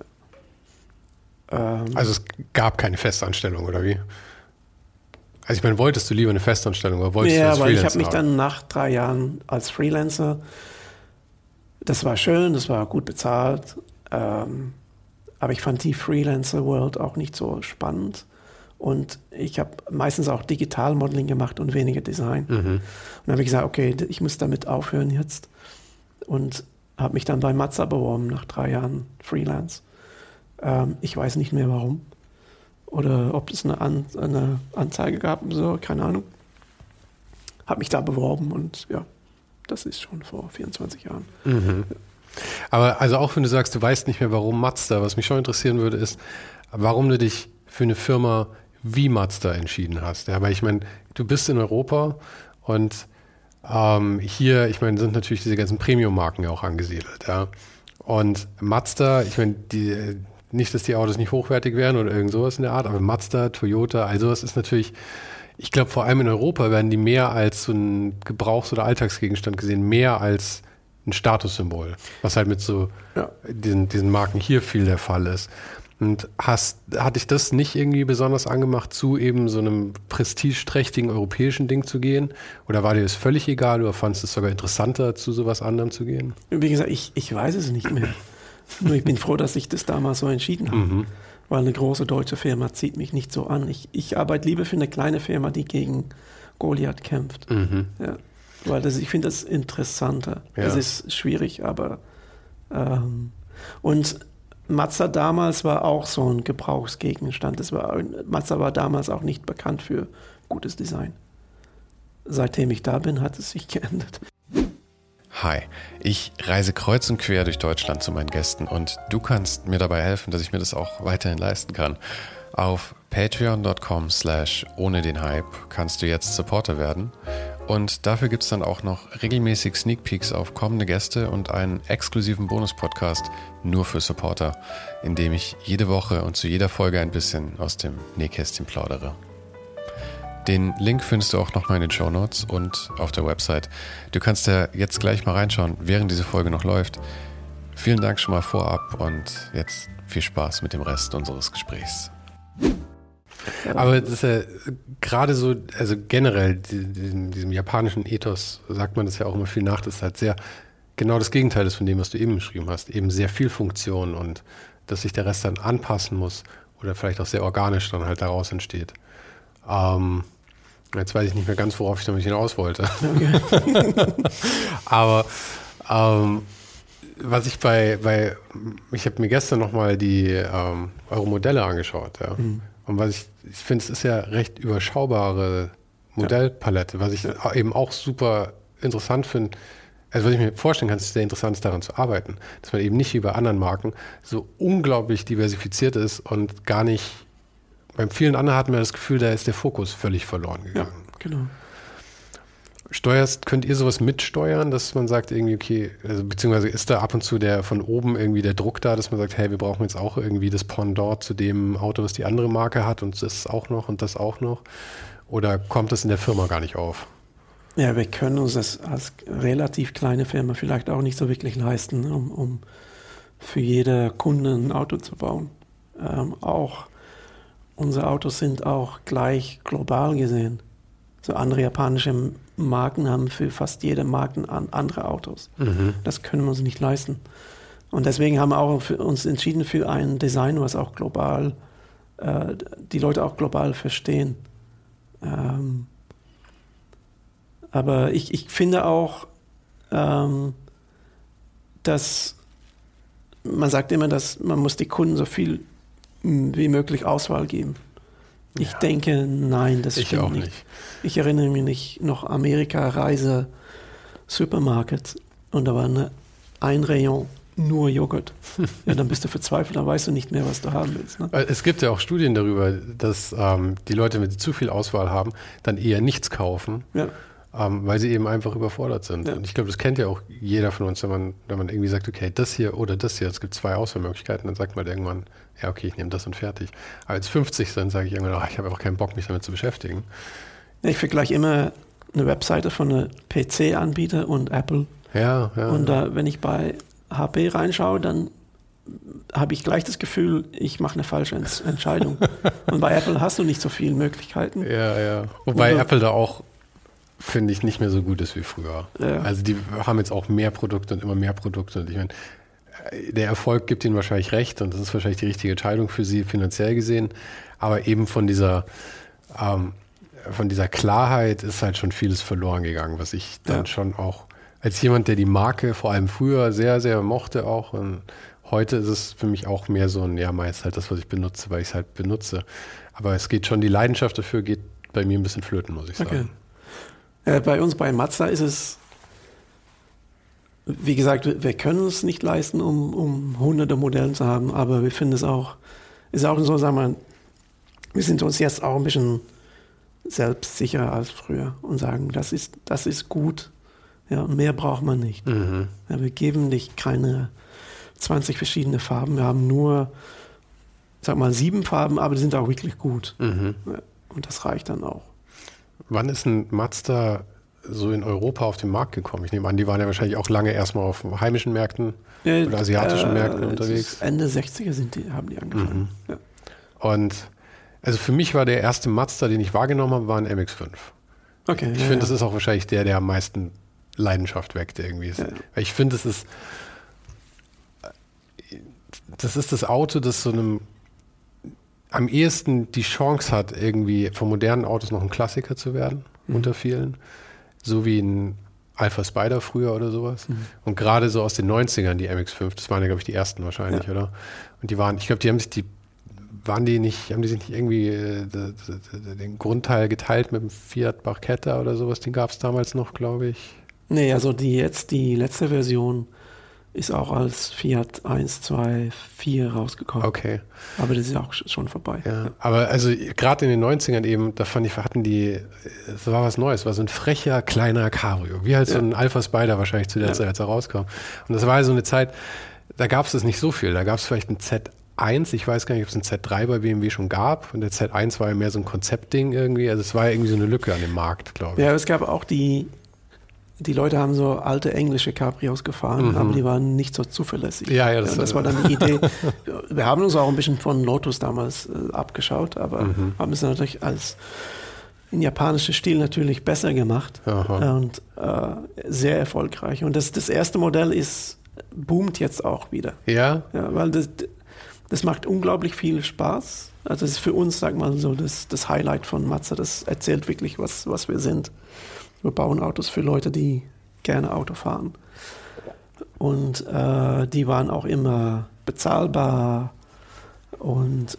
Also es gab keine Festanstellung, oder wie? Also ich meine, wolltest du lieber eine Festanstellung oder wolltest du als weil Freelancer ich habe mich dann nach 3 Jahren als Freelancer, das war schön, das war gut bezahlt, aber ich fand die Freelancer-World auch nicht so spannend. Und ich habe meistens auch Digital-Modeling gemacht und weniger Design. Und dann habe ich gesagt, okay, ich muss damit aufhören jetzt. Und habe mich dann bei Mazda beworben nach 3 Jahren Freelance. Ich weiß nicht mehr warum. Oder ob es eine Anzeige gab oder so, keine Ahnung. Habe mich da beworben und ja, das ist schon vor 24 Jahren. Aber also auch wenn du sagst, du weißt nicht mehr, warum Mazda, was mich schon interessieren würde, ist, warum du dich für eine Firma wie Mazda entschieden hast. Ja, weil ich meine, du bist in Europa und hier, ich meine, sind natürlich diese ganzen Premium-Marken ja auch angesiedelt. Ja. Und Mazda, ich meine, nicht, dass die Autos nicht hochwertig wären oder irgend sowas in der Art, aber Mazda, Toyota, also sowas ist natürlich, ich glaube, vor allem in Europa werden die mehr als so ein Gebrauchs- oder Alltagsgegenstand gesehen, mehr als ein Statussymbol, was halt mit so diesen Marken hier viel der Fall ist. Und hat dich das nicht irgendwie besonders angemacht, zu eben so einem prestigeträchtigen europäischen Ding zu gehen? Oder war dir das völlig egal oder fandest du es sogar interessanter, zu sowas anderem zu gehen? Wie gesagt, ich weiß es nicht mehr. Nur ich bin froh, dass ich das damals so entschieden habe. Weil eine große deutsche Firma zieht mich nicht so an. Ich arbeite lieber für eine kleine Firma, die gegen Goliath kämpft. Ja. Weil ich finde das interessanter. Ja. Es ist schwierig, aber und Mazda damals war auch so ein Gebrauchsgegenstand. Mazda war damals auch nicht bekannt für gutes Design. Seitdem ich da bin, hat es sich geändert. Hi, ich reise kreuz und quer durch Deutschland zu meinen Gästen und du kannst mir dabei helfen, dass ich mir das auch weiterhin leisten kann. Auf patreon.com/ohne den Hype kannst du jetzt Supporter werden und dafür gibt es dann auch noch regelmäßig Sneak Peeks auf kommende Gäste und einen exklusiven Bonus-Podcast nur für Supporter, in dem ich jede Woche und zu jeder Folge ein bisschen aus dem Nähkästchen plaudere. Den Link findest du auch nochmal in den Shownotes und auf der Website. Du kannst ja jetzt gleich mal reinschauen, während diese Folge noch läuft. Vielen Dank schon mal vorab und jetzt viel Spaß mit dem Rest unseres Gesprächs. Aber das ist ja gerade so, also generell diesem japanischen Ethos sagt man das ja auch immer viel nach, das ist halt sehr genau das Gegenteil ist von dem, was du eben beschrieben hast. Eben sehr viel Funktion und dass sich der Rest dann anpassen muss oder vielleicht auch sehr organisch dann halt daraus entsteht. Jetzt weiß ich nicht mehr ganz, worauf ich damit hinaus wollte. Okay. Aber was ich ich habe mir gestern nochmal eure Modelle angeschaut. Ja. Und ich finde, es ist ja recht überschaubare Modellpalette, was ich eben auch super interessant finde. Also was ich mir vorstellen kann, ist sehr interessant, daran zu arbeiten. Dass man eben nicht wie bei anderen Marken so unglaublich diversifiziert ist und gar nicht. Beim vielen anderen hatten wir das Gefühl, da ist der Fokus völlig verloren gegangen. Ja, genau. Könnt ihr sowas mitsteuern, dass man sagt irgendwie, okay, also beziehungsweise ist da ab und zu von oben irgendwie der Druck da, dass man sagt, hey, wir brauchen jetzt auch irgendwie das Pendant zu dem Auto, was die andere Marke hat und das auch noch und das auch noch? Oder kommt das in der Firma gar nicht auf? Ja, wir können uns das als relativ kleine Firma vielleicht auch nicht so wirklich leisten, um für jede Kunde ein Auto zu bauen. Unsere Autos sind auch gleich global gesehen. So andere japanische Marken haben für fast jede Marke andere Autos. Das können wir uns nicht leisten. Und deswegen haben wir auch für uns entschieden für ein Design, was auch global, die Leute auch global verstehen. Aber ich finde auch, dass man sagt immer, dass man muss die Kunden so viel wie möglich Auswahl geben. Ich denke, nein, das stimmt auch nicht. Ich erinnere mich noch Amerika-Reise Supermarket und da war ein Rayon nur Joghurt. Ja, dann bist du verzweifelt, dann weißt du nicht mehr, was du haben willst. Ne? Es gibt ja auch Studien darüber, dass die Leute, wenn sie zu viel Auswahl haben, dann eher nichts kaufen. Ja. weil sie eben einfach überfordert sind. Ja. Und ich glaube, das kennt ja auch jeder von uns, wenn man irgendwie sagt, okay, das hier oder das hier, es gibt 2 Auswahlmöglichkeiten, dann sagt man irgendwann, ja, okay, ich nehme das und fertig. Aber als 50 dann sage ich irgendwann, ich habe einfach keinen Bock, mich damit zu beschäftigen. Ich vergleiche immer eine Webseite von einem PC-Anbieter und Apple. Ja. Und wenn ich bei HP reinschaue, dann habe ich gleich das Gefühl, ich mache eine falsche Entscheidung. Und bei Apple hast du nicht so viele Möglichkeiten. Ja. Wobei Apple da auch, finde ich, nicht mehr so gut ist wie früher. Ja. Also die haben jetzt auch mehr Produkte und immer mehr Produkte. Und ich meine, der Erfolg gibt ihnen wahrscheinlich recht und das ist wahrscheinlich die richtige Entscheidung für sie finanziell gesehen. Aber eben von dieser Klarheit ist halt schon vieles verloren gegangen, was ich dann schon auch als jemand, der die Marke vor allem früher sehr, sehr mochte auch. Und heute ist es für mich auch mehr so ein, ja, meist halt das, was ich benutze, weil ich es halt benutze. Aber es geht schon, die Leidenschaft dafür geht bei mir ein bisschen flöten, muss ich sagen. Bei uns bei Mazda ist es, wie gesagt, wir können es nicht leisten, um hunderte Modelle zu haben, aber wir finden es auch, ist auch so, sagen wir, wir sind uns jetzt auch ein bisschen selbstsicherer als früher und sagen, das ist gut, ja, mehr braucht man nicht. Mhm. Ja, wir geben nicht keine 20 verschiedene Farben, wir haben nur, sag mal, 7 Farben, aber die sind auch wirklich gut. Mhm. Ja, und das reicht dann auch. Wann ist ein Mazda so in Europa auf den Markt gekommen? Ich nehme an, die waren ja wahrscheinlich auch lange erstmal auf heimischen Märkten oder asiatischen Märkten unterwegs. Ende 60er haben die angefangen. Mhm. Ja. Und also für mich war der erste Mazda, den ich wahrgenommen habe, war ein MX-5. Okay, Ich finde, das ist auch wahrscheinlich der am meisten Leidenschaft weckt irgendwie. Ja. Weil ich finde, das ist das Auto, das so einem am ehesten die Chance hat, irgendwie von modernen Autos noch ein Klassiker zu werden, unter vielen. So wie ein Alpha Spider früher oder sowas. Und gerade so aus den 90ern, die MX-5, das waren ja, glaube ich, die ersten wahrscheinlich, oder? Und die waren, ich glaube, haben die sich nicht irgendwie den Grundteil geteilt mit dem Fiat Barchetta oder sowas? Den gab es damals noch, glaube ich. Nee, also die letzte Version ist auch als Fiat 1, 2, 4 rausgekommen. Okay. Aber das ist auch schon vorbei. Ja, aber also gerade in den 90ern eben, da fand ich, es war was Neues, war so ein frecher, kleiner Cabrio. Wie halt so ein Alpha Spider wahrscheinlich zu der Zeit, als er rauskam. Und das war so eine Zeit, da gab es das nicht so viel. Da gab es vielleicht ein Z1, ich weiß gar nicht, ob es ein Z3 bei BMW schon gab. Und der Z1 war ja mehr so ein Konzeptding irgendwie. Also es war ja irgendwie so eine Lücke an dem Markt, glaube ich. Ja, es gab auch die Leute haben so alte englische Cabrios gefahren, aber die waren nicht so zuverlässig. Ja, das war dann die Idee. Wir haben uns auch ein bisschen von Lotus damals abgeschaut, aber haben es natürlich in japanischer Stil natürlich besser gemacht. Und sehr erfolgreich. Und das erste Modell boomt jetzt auch wieder. Ja? Ja, weil das macht unglaublich viel Spaß. Also das ist für uns, sag mal so, das Highlight von Mazda. Das erzählt wirklich, was wir sind. Wir bauen Autos für Leute, die gerne Auto fahren. Und die waren auch immer bezahlbar und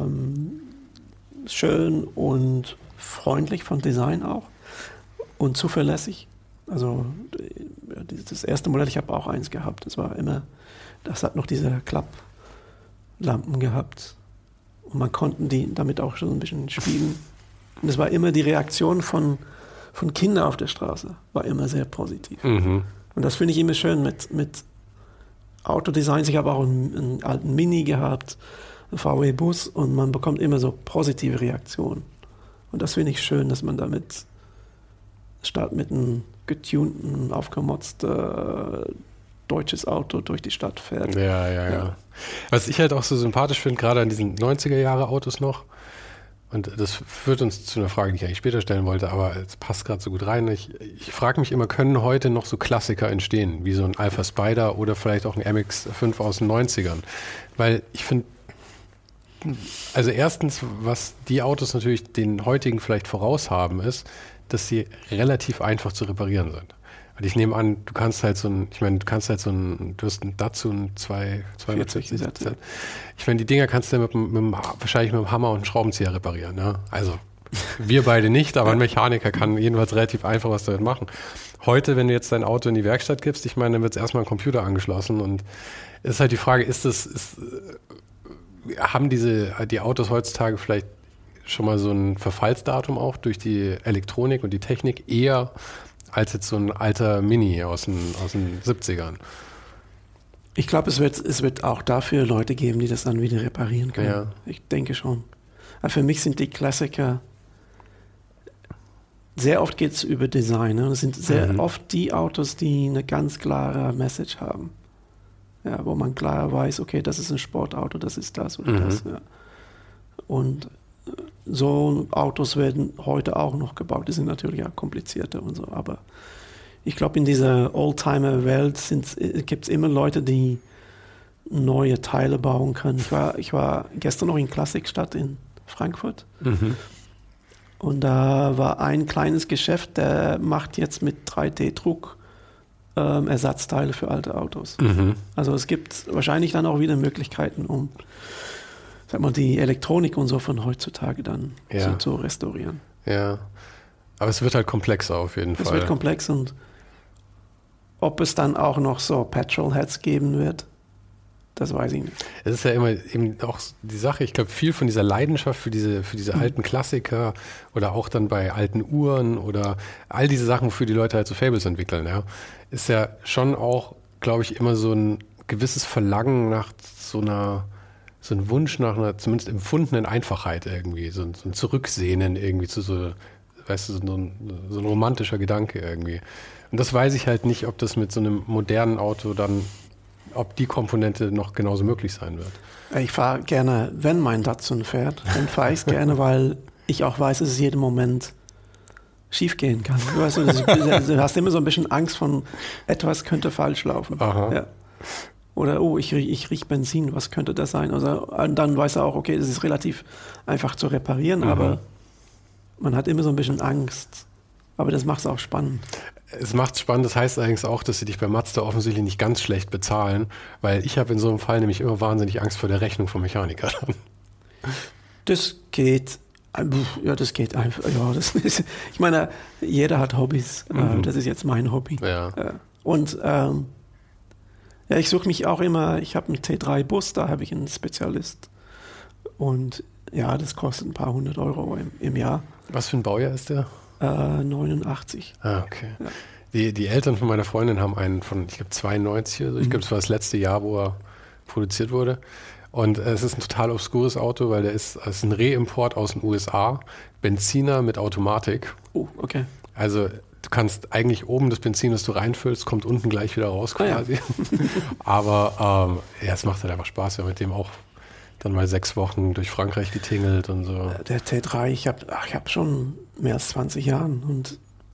schön und freundlich von Design auch und zuverlässig. Also das erste Modell, ich habe auch eins gehabt. Das hat noch diese Klapplampen gehabt. Und man konnte damit auch schon ein bisschen spielen. Und es war immer die Reaktion von Kindern auf der Straße, war immer sehr positiv. Und das finde ich immer schön mit Autodesigns. Ich habe auch einen alten Mini gehabt, einen VW-Bus, und man bekommt immer so positive Reaktionen. Und das finde ich schön, dass man damit statt mit einem getunten, aufgemotzten deutsches Auto durch die Stadt fährt. Ja. Was ich halt auch so sympathisch finde, gerade an diesen 90er-Jahre-Autos noch, und das führt uns zu einer Frage, die ich eigentlich später stellen wollte, aber es passt gerade so gut rein. Ich frage mich immer, können heute noch so Klassiker entstehen, wie so ein Alpha Spider oder vielleicht auch ein MX-5 aus den 90ern? Weil ich finde, also erstens, was die Autos natürlich den heutigen vielleicht voraus haben, ist, dass sie relativ einfach zu reparieren sind. Und ich nehme an, du hast einen Datsun 240. Ich meine, die Dinger kannst du wahrscheinlich mit dem Hammer und einem Schraubenzieher reparieren. Ne? Also wir beide nicht, aber ein Mechaniker kann jedenfalls relativ einfach was damit machen. Heute, wenn du jetzt dein Auto in die Werkstatt gibst, ich meine, dann wird es erstmal ein Computer angeschlossen, und es ist halt die Frage, haben die Autos heutzutage vielleicht schon mal so ein Verfallsdatum auch durch die Elektronik und die Technik eher als jetzt so ein alter Mini aus den 70ern. Ich glaube, es wird auch dafür Leute geben, die das dann wieder reparieren können. Ja. Ich denke schon. Aber für mich sind die Klassiker, sehr oft geht es über Design. Ne? Es sind sehr oft die Autos, die eine ganz klare Message haben. Ja, wo man klar weiß, okay, das ist ein Sportauto, das ist das oder das. Ja. Und so Autos werden heute auch noch gebaut. Die sind natürlich auch komplizierter und so. Aber ich glaube, in dieser Oldtimer-Welt gibt es immer Leute, die neue Teile bauen können. Ich war gestern noch in Klassikstadt in Frankfurt. Und da war ein kleines Geschäft, der macht jetzt mit 3D-Druck Ersatzteile für alte Autos. Also es gibt wahrscheinlich dann auch wieder Möglichkeiten, um, sag mal, die Elektronik und so von heutzutage dann zu restaurieren. Ja, aber es wird halt komplexer auf jeden Fall. Es wird komplex und ob es dann auch noch so Petrolheads geben wird, das weiß ich nicht. Es ist ja immer eben auch die Sache, ich glaube, viel von dieser Leidenschaft für diese alten Klassiker oder auch dann bei alten Uhren oder all diese Sachen, wofür die Leute halt so Fables entwickeln, ja, ist ja schon auch, glaube ich, immer so ein gewisses Verlangen nach so ein Wunsch nach einer zumindest empfundenen Einfachheit irgendwie, so ein Zurücksehnen irgendwie zu so, weißt du, so ein romantischer Gedanke irgendwie. Und das weiß ich halt nicht, ob das mit so einem modernen Auto dann, ob die Komponente noch genauso möglich sein wird. Ich fahre gerne, wenn mein Datsun fährt, dann fahre ich es gerne, weil ich auch weiß, dass es jeden Moment schief gehen kann. Du hast immer so ein bisschen Angst von, etwas könnte falsch laufen. Ja. Oder, ich riech Benzin, was könnte das sein? Also, dann weiß er auch, okay, das ist relativ einfach zu reparieren, aber man hat immer so ein bisschen Angst. Aber das macht es auch spannend. Es macht es spannend, das heißt allerdings auch, dass sie dich bei Mazda offensichtlich nicht ganz schlecht bezahlen, weil ich habe in so einem Fall nämlich immer wahnsinnig Angst vor der Rechnung vom Mechaniker. Das geht einfach. Ja, ich meine, jeder hat Hobbys. Das ist jetzt mein Hobby. Ja. Und ich suche mich auch immer, ich habe einen T3-Bus, da habe ich einen Spezialist. Und ja, das kostet ein paar 100 Euro im Jahr. Was für ein Baujahr ist der? 89. Ah, okay. Ja. Die Eltern von meiner Freundin haben einen von, ich glaube, 92 oder so. Ich glaube, das war das letzte Jahr, wo er produziert wurde. Und es ist ein total obskures Auto, weil es ist ein Reimport aus den USA. Benziner mit Automatik. Oh, okay. Also du kannst eigentlich oben das Benzin, das du reinfüllst, kommt unten gleich wieder raus quasi. Aber es macht halt einfach Spaß. Wir haben mit dem auch dann mal 6 Wochen durch Frankreich getingelt und so. Der T3, ich hab schon mehr als 20 Jahren und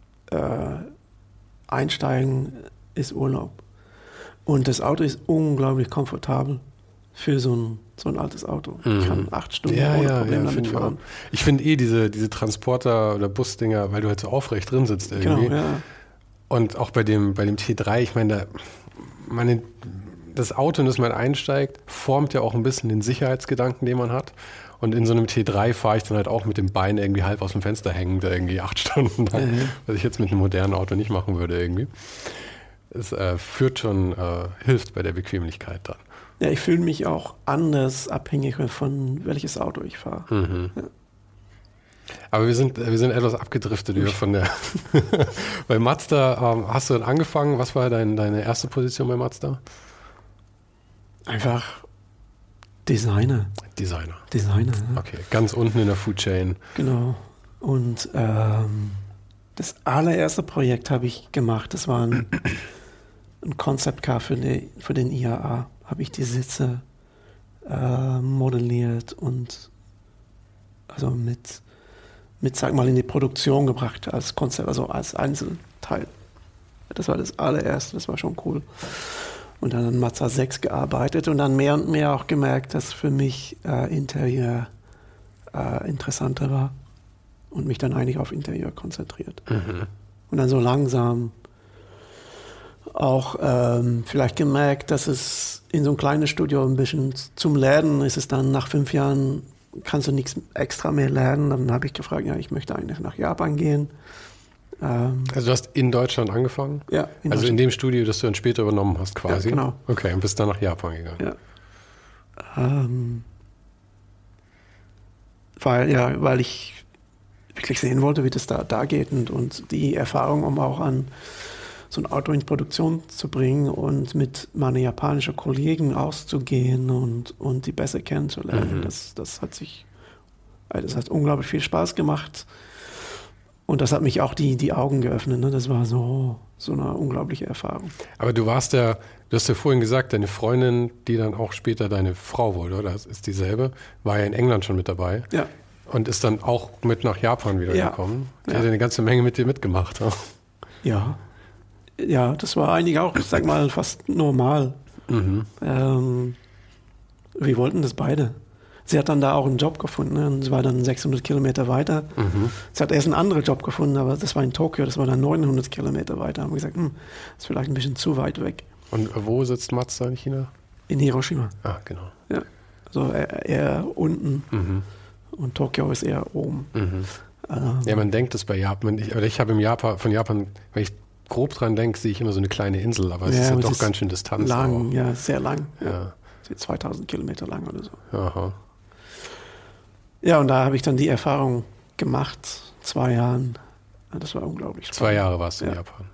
Einsteigen ist Urlaub. Und das Auto ist unglaublich komfortabel für so ein altes Auto. Ich kann 8 Stunden ohne Probleme damit fahren. Ich finde diese Transporter- oder Busdinger, weil du halt so aufrecht drin sitzt irgendwie. Genau, ja. Und auch bei dem T3, ich meine, das Auto, in das man einsteigt, formt ja auch ein bisschen den Sicherheitsgedanken, den man hat. Und in so einem T3 fahre ich dann halt auch mit dem Bein irgendwie halb aus dem Fenster hängend, irgendwie 8 Stunden lang, was ich jetzt mit einem modernen Auto nicht machen würde irgendwie. Es hilft bei der Bequemlichkeit dann. Ja, ich fühle mich auch anders abhängig von welches Auto ich fahre. Ja. Aber wir sind etwas abgedriftet von der. Bei Mazda hast du dann angefangen. Was war deine erste Position bei Mazda? Einfach Designer. Designer. Ja. Okay, ganz unten in der Food Chain. Genau. Und das allererste Projekt habe ich gemacht. Das war ein Concept Car für den IAA. Habe ich die Sitze modelliert und also mit sag mal in die Produktion gebracht als Konzept, also als Einzelteil. Das war das allererste, das war schon cool. Und dann an Mazda 6 gearbeitet und dann mehr und mehr auch gemerkt, dass für mich Interieur interessanter war und mich dann eigentlich auf Interieur konzentriert. Und dann so langsam auch vielleicht gemerkt, dass es in so einem kleinen Studio ein bisschen zum Lernen ist es dann nach 5 Jahren kannst du nichts extra mehr lernen. Dann habe ich gefragt, ich möchte eigentlich nach Japan gehen. Also du hast in Deutschland angefangen? Ja. Also in dem Studio, das du dann später übernommen hast quasi? Ja, genau. Okay, und bist dann nach Japan gegangen? Ja. weil ich wirklich sehen wollte, wie das da geht und die Erfahrung, um auch an so ein Auto in Produktion zu bringen und mit meinen japanischen Kollegen auszugehen und die besser kennenzulernen. Das hat unglaublich viel Spaß gemacht und das hat mich auch die Augen geöffnet. Ne? Das war so eine unglaubliche Erfahrung. Aber du hast ja vorhin gesagt, deine Freundin, die dann auch später deine Frau wurde, oder das ist dieselbe, war ja in England schon mit dabei. Ja. Und ist dann auch mit nach Japan wieder gekommen. Die Ja. hat eine ganze Menge mit dir mitgemacht. Ja. Ja, das war eigentlich auch, sag mal, fast normal. Wir wollten das beide. Sie hat dann da auch einen Job gefunden, ne? Und sie war dann 600 Kilometer weiter. Sie hat erst einen anderen Job gefunden, aber das war in Tokio, das war dann 900 Kilometer weiter. Haben wir gesagt, das ist vielleicht ein bisschen zu weit weg. Und wo sitzt Mazda in China? In Hiroshima. Ah, genau. Ja. Also eher unten und Tokio ist eher oben. Ja, man denkt das bei Japan. Ich habe von Japan, wenn ich grob dran denke, sehe ich immer so eine kleine Insel, aber es ist ja doch ganz schön Distanz. Lang, auch. ja, sehr lang. Ja. 2000 Kilometer lang oder so. Aha. Ja, und da habe ich dann die Erfahrung gemacht, 2 Jahren. Das war unglaublich spannend. 2 Jahre warst du in Japan.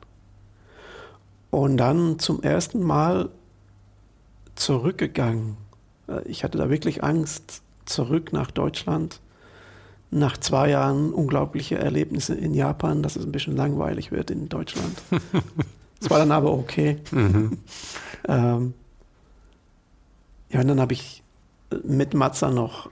Und dann zum ersten Mal zurückgegangen. Ich hatte da wirklich Angst, zurück nach Deutschland. Nach 2 Jahren unglaubliche Erlebnisse in Japan, dass es ein bisschen langweilig wird in Deutschland. Es war dann aber okay. Ja, und dann habe ich mit Mazda noch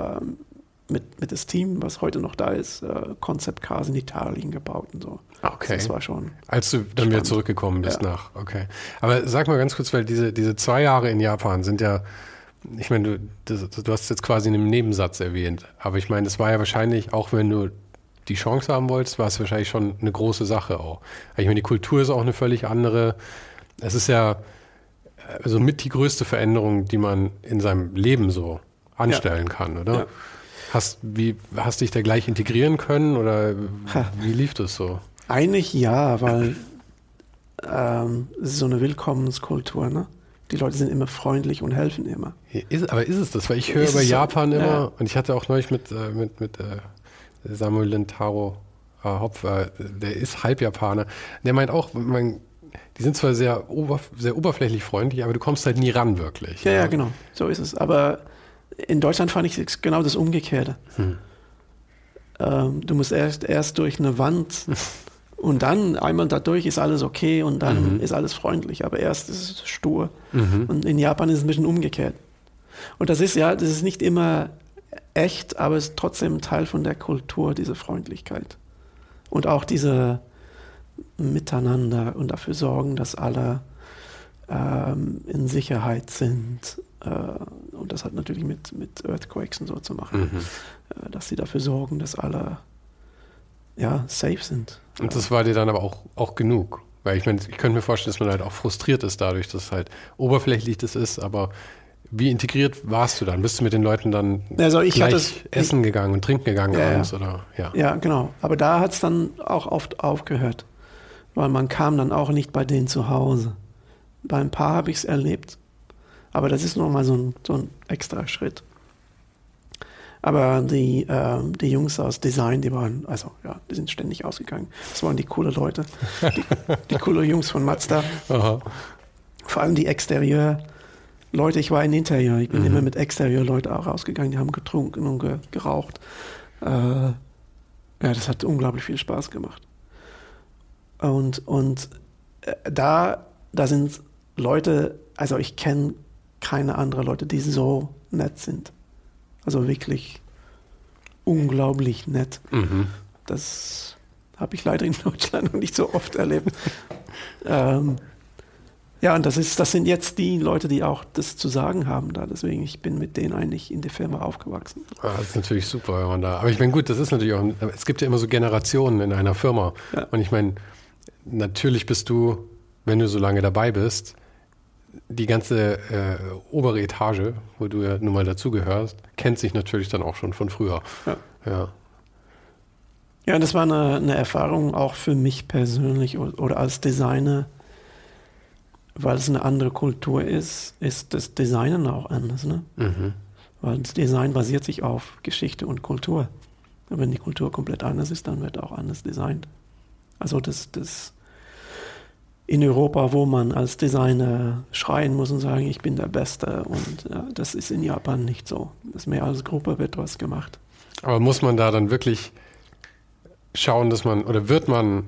mit das Team, was heute noch da ist, Concept Cars in Italien gebaut und so. Okay. Das war schon. Als du dann wieder zurückgekommen bist nach. Okay. Aber sag mal ganz kurz, weil diese 2 Jahre in Japan sind ja, ich meine, du hast es jetzt quasi in einem Nebensatz erwähnt, aber ich meine, es war ja wahrscheinlich, auch wenn du die Chance haben wolltest, war es wahrscheinlich schon eine große Sache auch. Ich meine, die Kultur ist auch eine völlig andere. Es ist ja also mit die größte Veränderung, die man in seinem Leben so anstellen kann, oder? Ja. Hast dich da gleich integrieren können oder wie lief das so? Eigentlich ja, weil es ist so eine Willkommenskultur, ne? Die Leute sind immer freundlich und helfen immer. Aber ist es das? Weil ich höre über Japan immer, und ich hatte auch neulich mit Samuel Lintaro Hopf, der ist Halbjapaner, der meint auch, die sind zwar sehr oberflächlich freundlich, aber du kommst halt nie ran wirklich. Ja, genau, so ist es. Aber in Deutschland fand ich es genau das Umgekehrte. Du musst erst durch eine Wand und dann einmal dadurch ist alles okay und dann ist alles freundlich. Aber erst ist es stur. Und in Japan ist es ein bisschen umgekehrt. Und das ist nicht immer echt, aber es ist trotzdem Teil von der Kultur, diese Freundlichkeit. Und auch diese Miteinander und dafür sorgen, dass alle in Sicherheit sind. Und das hat natürlich mit Earthquakes und so zu machen. Dass sie dafür sorgen, dass alle safe sind. Und das war dir dann aber auch genug? Weil ich meine, ich könnte mir vorstellen, dass man halt auch frustriert ist dadurch, dass halt oberflächlich das ist, aber wie integriert warst du dann? Bist du mit den Leuten dann essen gegangen und trinken gegangen abends? Oder? Ja, genau. Aber da hat es dann auch oft aufgehört. Weil man kam dann auch nicht bei denen zu Hause. Bei ein paar habe ich es erlebt. Aber das ist nochmal so ein extra Schritt. Aber die Jungs aus Design, die sind ständig ausgegangen. Das waren die coole Leute. Die coole Jungs von Mazda. Aha. Vor allem die Exterieur-Leute. Ich war in Interieur. Ich bin immer mit Exterieur-Leuten auch rausgegangen. Die haben getrunken und geraucht. Das hat unglaublich viel Spaß gemacht. Und da sind Leute, also ich kenne keine anderen Leute, die so nett sind. Also wirklich unglaublich nett. Das habe ich leider in Deutschland noch nicht so oft erlebt. Und das sind jetzt die Leute, die auch das zu sagen haben da. Deswegen, ich bin mit denen eigentlich in der Firma aufgewachsen. Das ist natürlich super, wenn man da. Aber ich meine, gut, das ist natürlich auch, es gibt ja immer so Generationen in einer Firma. Ja. Und ich meine, natürlich bist du, wenn du so lange dabei bist, die ganze obere Etage, wo du ja nun mal dazugehörst, kennt sich natürlich dann auch schon von früher. Ja, das war eine Erfahrung auch für mich persönlich oder als Designer, weil es eine andere Kultur ist das Designen auch anders. Ne? Weil das Design basiert sich auf Geschichte und Kultur. Und wenn die Kultur komplett anders ist, dann wird auch anders designt. Also das in Europa, wo man als Designer schreien muss und sagen, ich bin der Beste. Und das ist in Japan nicht so. Das ist mehr als Gruppe wird was gemacht. Aber muss man da dann wirklich schauen, dass man, oder wird man,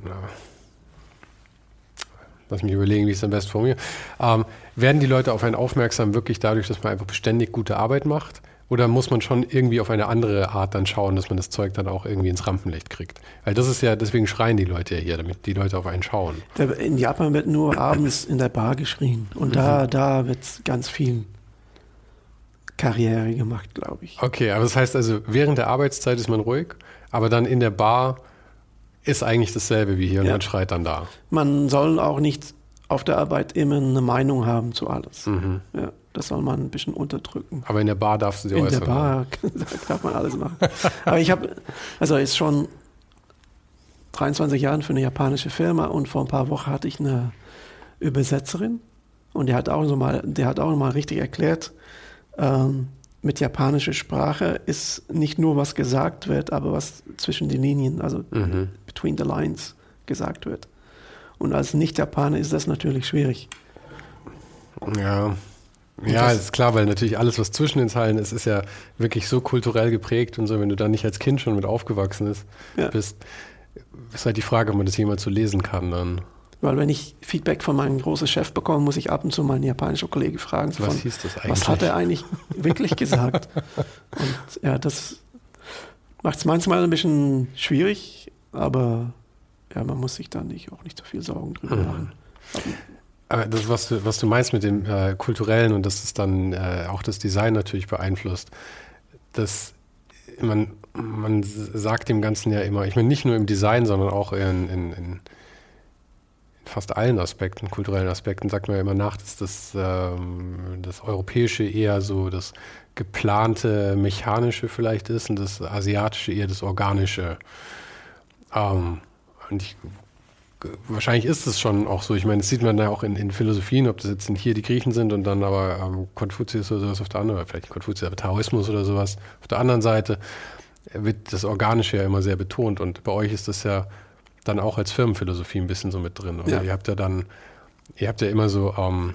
lass mich überlegen, wie ich es am besten formuliere, werden die Leute auf einen aufmerksam wirklich dadurch, dass man einfach beständig gute Arbeit macht? Oder muss man schon irgendwie auf eine andere Art dann schauen, dass man das Zeug dann auch irgendwie ins Rampenlicht kriegt? Weil das ist ja, deswegen schreien die Leute ja hier, damit die Leute auf einen schauen. In Japan wird nur abends in der Bar geschrien. Und da wird ganz viel Karriere gemacht, glaube ich. Okay, aber das heißt also, während der Arbeitszeit ist man ruhig, aber dann in der Bar ist eigentlich dasselbe wie hier und man schreit dann da. Man soll auch nicht auf der Arbeit immer eine Meinung haben zu alles. Ja, das soll man ein bisschen unterdrücken. Aber in der Bar darfst du sie äußern. In der Bar darf man alles machen. Aber ich habe, also ist schon 23 Jahre für eine japanische Firma und vor ein paar Wochen hatte ich eine Übersetzerin und der hat auch noch mal richtig erklärt, mit japanischer Sprache ist nicht nur was gesagt wird, aber was zwischen den Linien, also between the lines gesagt wird. Und als Nicht-Japaner ist das natürlich schwierig. Ja, ist klar, weil natürlich alles, was zwischen den Zeilen ist, ist ja wirklich so kulturell geprägt und so, wenn du da nicht als Kind schon mit aufgewachsen bist, ist halt die Frage, ob man das jemals so lesen kann dann. Weil wenn ich Feedback von meinem großen Chef bekomme, muss ich ab und zu meinen japanischen Kollegen fragen, was hieß das eigentlich? Was hat er eigentlich wirklich gesagt? Und ja, das macht es manchmal ein bisschen schwierig, aber ja, man muss sich da auch nicht so viel Sorgen drüber machen. Aber das, was du meinst mit dem Kulturellen und dass es dann auch das Design natürlich beeinflusst, man sagt dem Ganzen ja immer, ich meine nicht nur im Design, sondern auch in fast allen Aspekten, kulturellen Aspekten, sagt man ja immer nach, dass das Europäische eher so das geplante, mechanische vielleicht ist und das Asiatische eher das Organische. Und wahrscheinlich ist es schon auch so. Ich meine, das sieht man ja auch in Philosophien, ob das jetzt hier die Griechen sind und dann aber Konfuzius oder sowas auf der anderen, vielleicht Konfuzius, aber Taoismus oder sowas. Auf der anderen Seite wird das Organische ja immer sehr betont und bei euch ist das ja dann auch als Firmenphilosophie ein bisschen so mit drin. Oder? Ihr habt ja immer so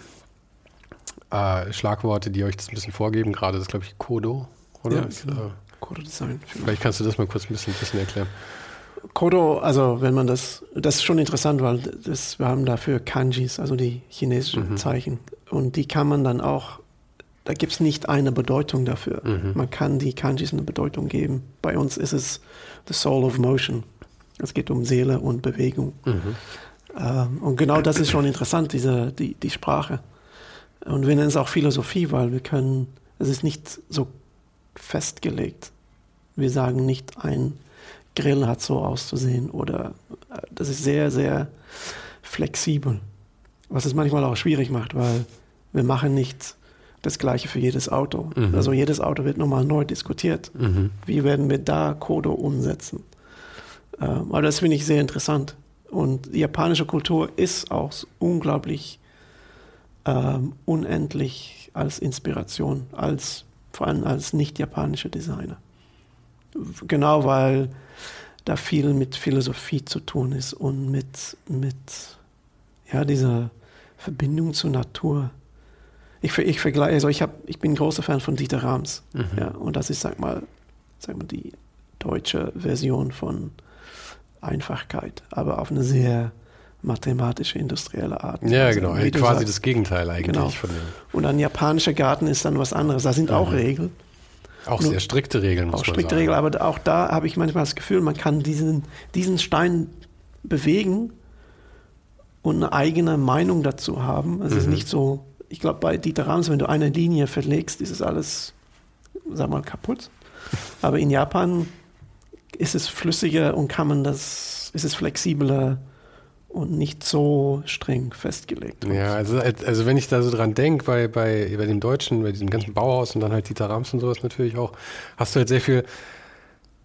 Schlagworte, die euch das ein bisschen vorgeben. Gerade das, glaube ich, Kodo, oder? Ja, genau. Kodo Design. Vielleicht kannst du das mal kurz ein bisschen erklären. Kodo, also wenn man das ist schon interessant, weil wir haben dafür Kanjis, also die chinesischen Zeichen. Und die kann man dann auch, da gibt es nicht eine Bedeutung dafür. Man kann die Kanjis eine Bedeutung geben. Bei uns ist es the soul of motion. Es geht um Seele und Bewegung. Und genau das ist schon interessant, die Sprache. Und wir nennen es auch Philosophie, weil es ist nicht so festgelegt. Wir sagen nicht, ein Grill hat so auszusehen oder das ist sehr, sehr flexibel. Was es manchmal auch schwierig macht, weil wir machen nicht das Gleiche für jedes Auto. Also jedes Auto wird nochmal neu diskutiert. Wie werden wir da Kodo umsetzen? Aber das finde ich sehr interessant. Und die japanische Kultur ist auch unglaublich unendlich als Inspiration, vor allem als nicht-japanische Designer. Genau, weil da viel mit Philosophie zu tun ist und mit dieser Verbindung zur Natur. Ich vergleiche, also ich bin ein großer Fan von Dieter Rams. Ja, und das ist, sag mal, die deutsche Version von Einfachkeit, aber auf eine sehr mathematische, industrielle Art. Ja, also, genau, quasi das Gegenteil eigentlich von dem. Und ein japanischer Garten ist dann was anderes. Da sind auch Regeln. Auch sehr strikte Regeln, muss man sagen. Auch strikte Regeln, aber auch da habe ich manchmal das Gefühl, man kann diesen Stein bewegen und eine eigene Meinung dazu haben. Es ist nicht so, ich glaube, bei Dieter Rams, wenn du eine Linie verlegst, ist es alles, sag mal, kaputt. Aber in Japan ist es flüssiger und ist es flexibler und nicht so streng festgelegt. Ja, also wenn ich da so dran denke, bei dem Deutschen, bei diesem ganzen Bauhaus und dann halt Dieter Rams und sowas natürlich auch, hast du halt sehr viel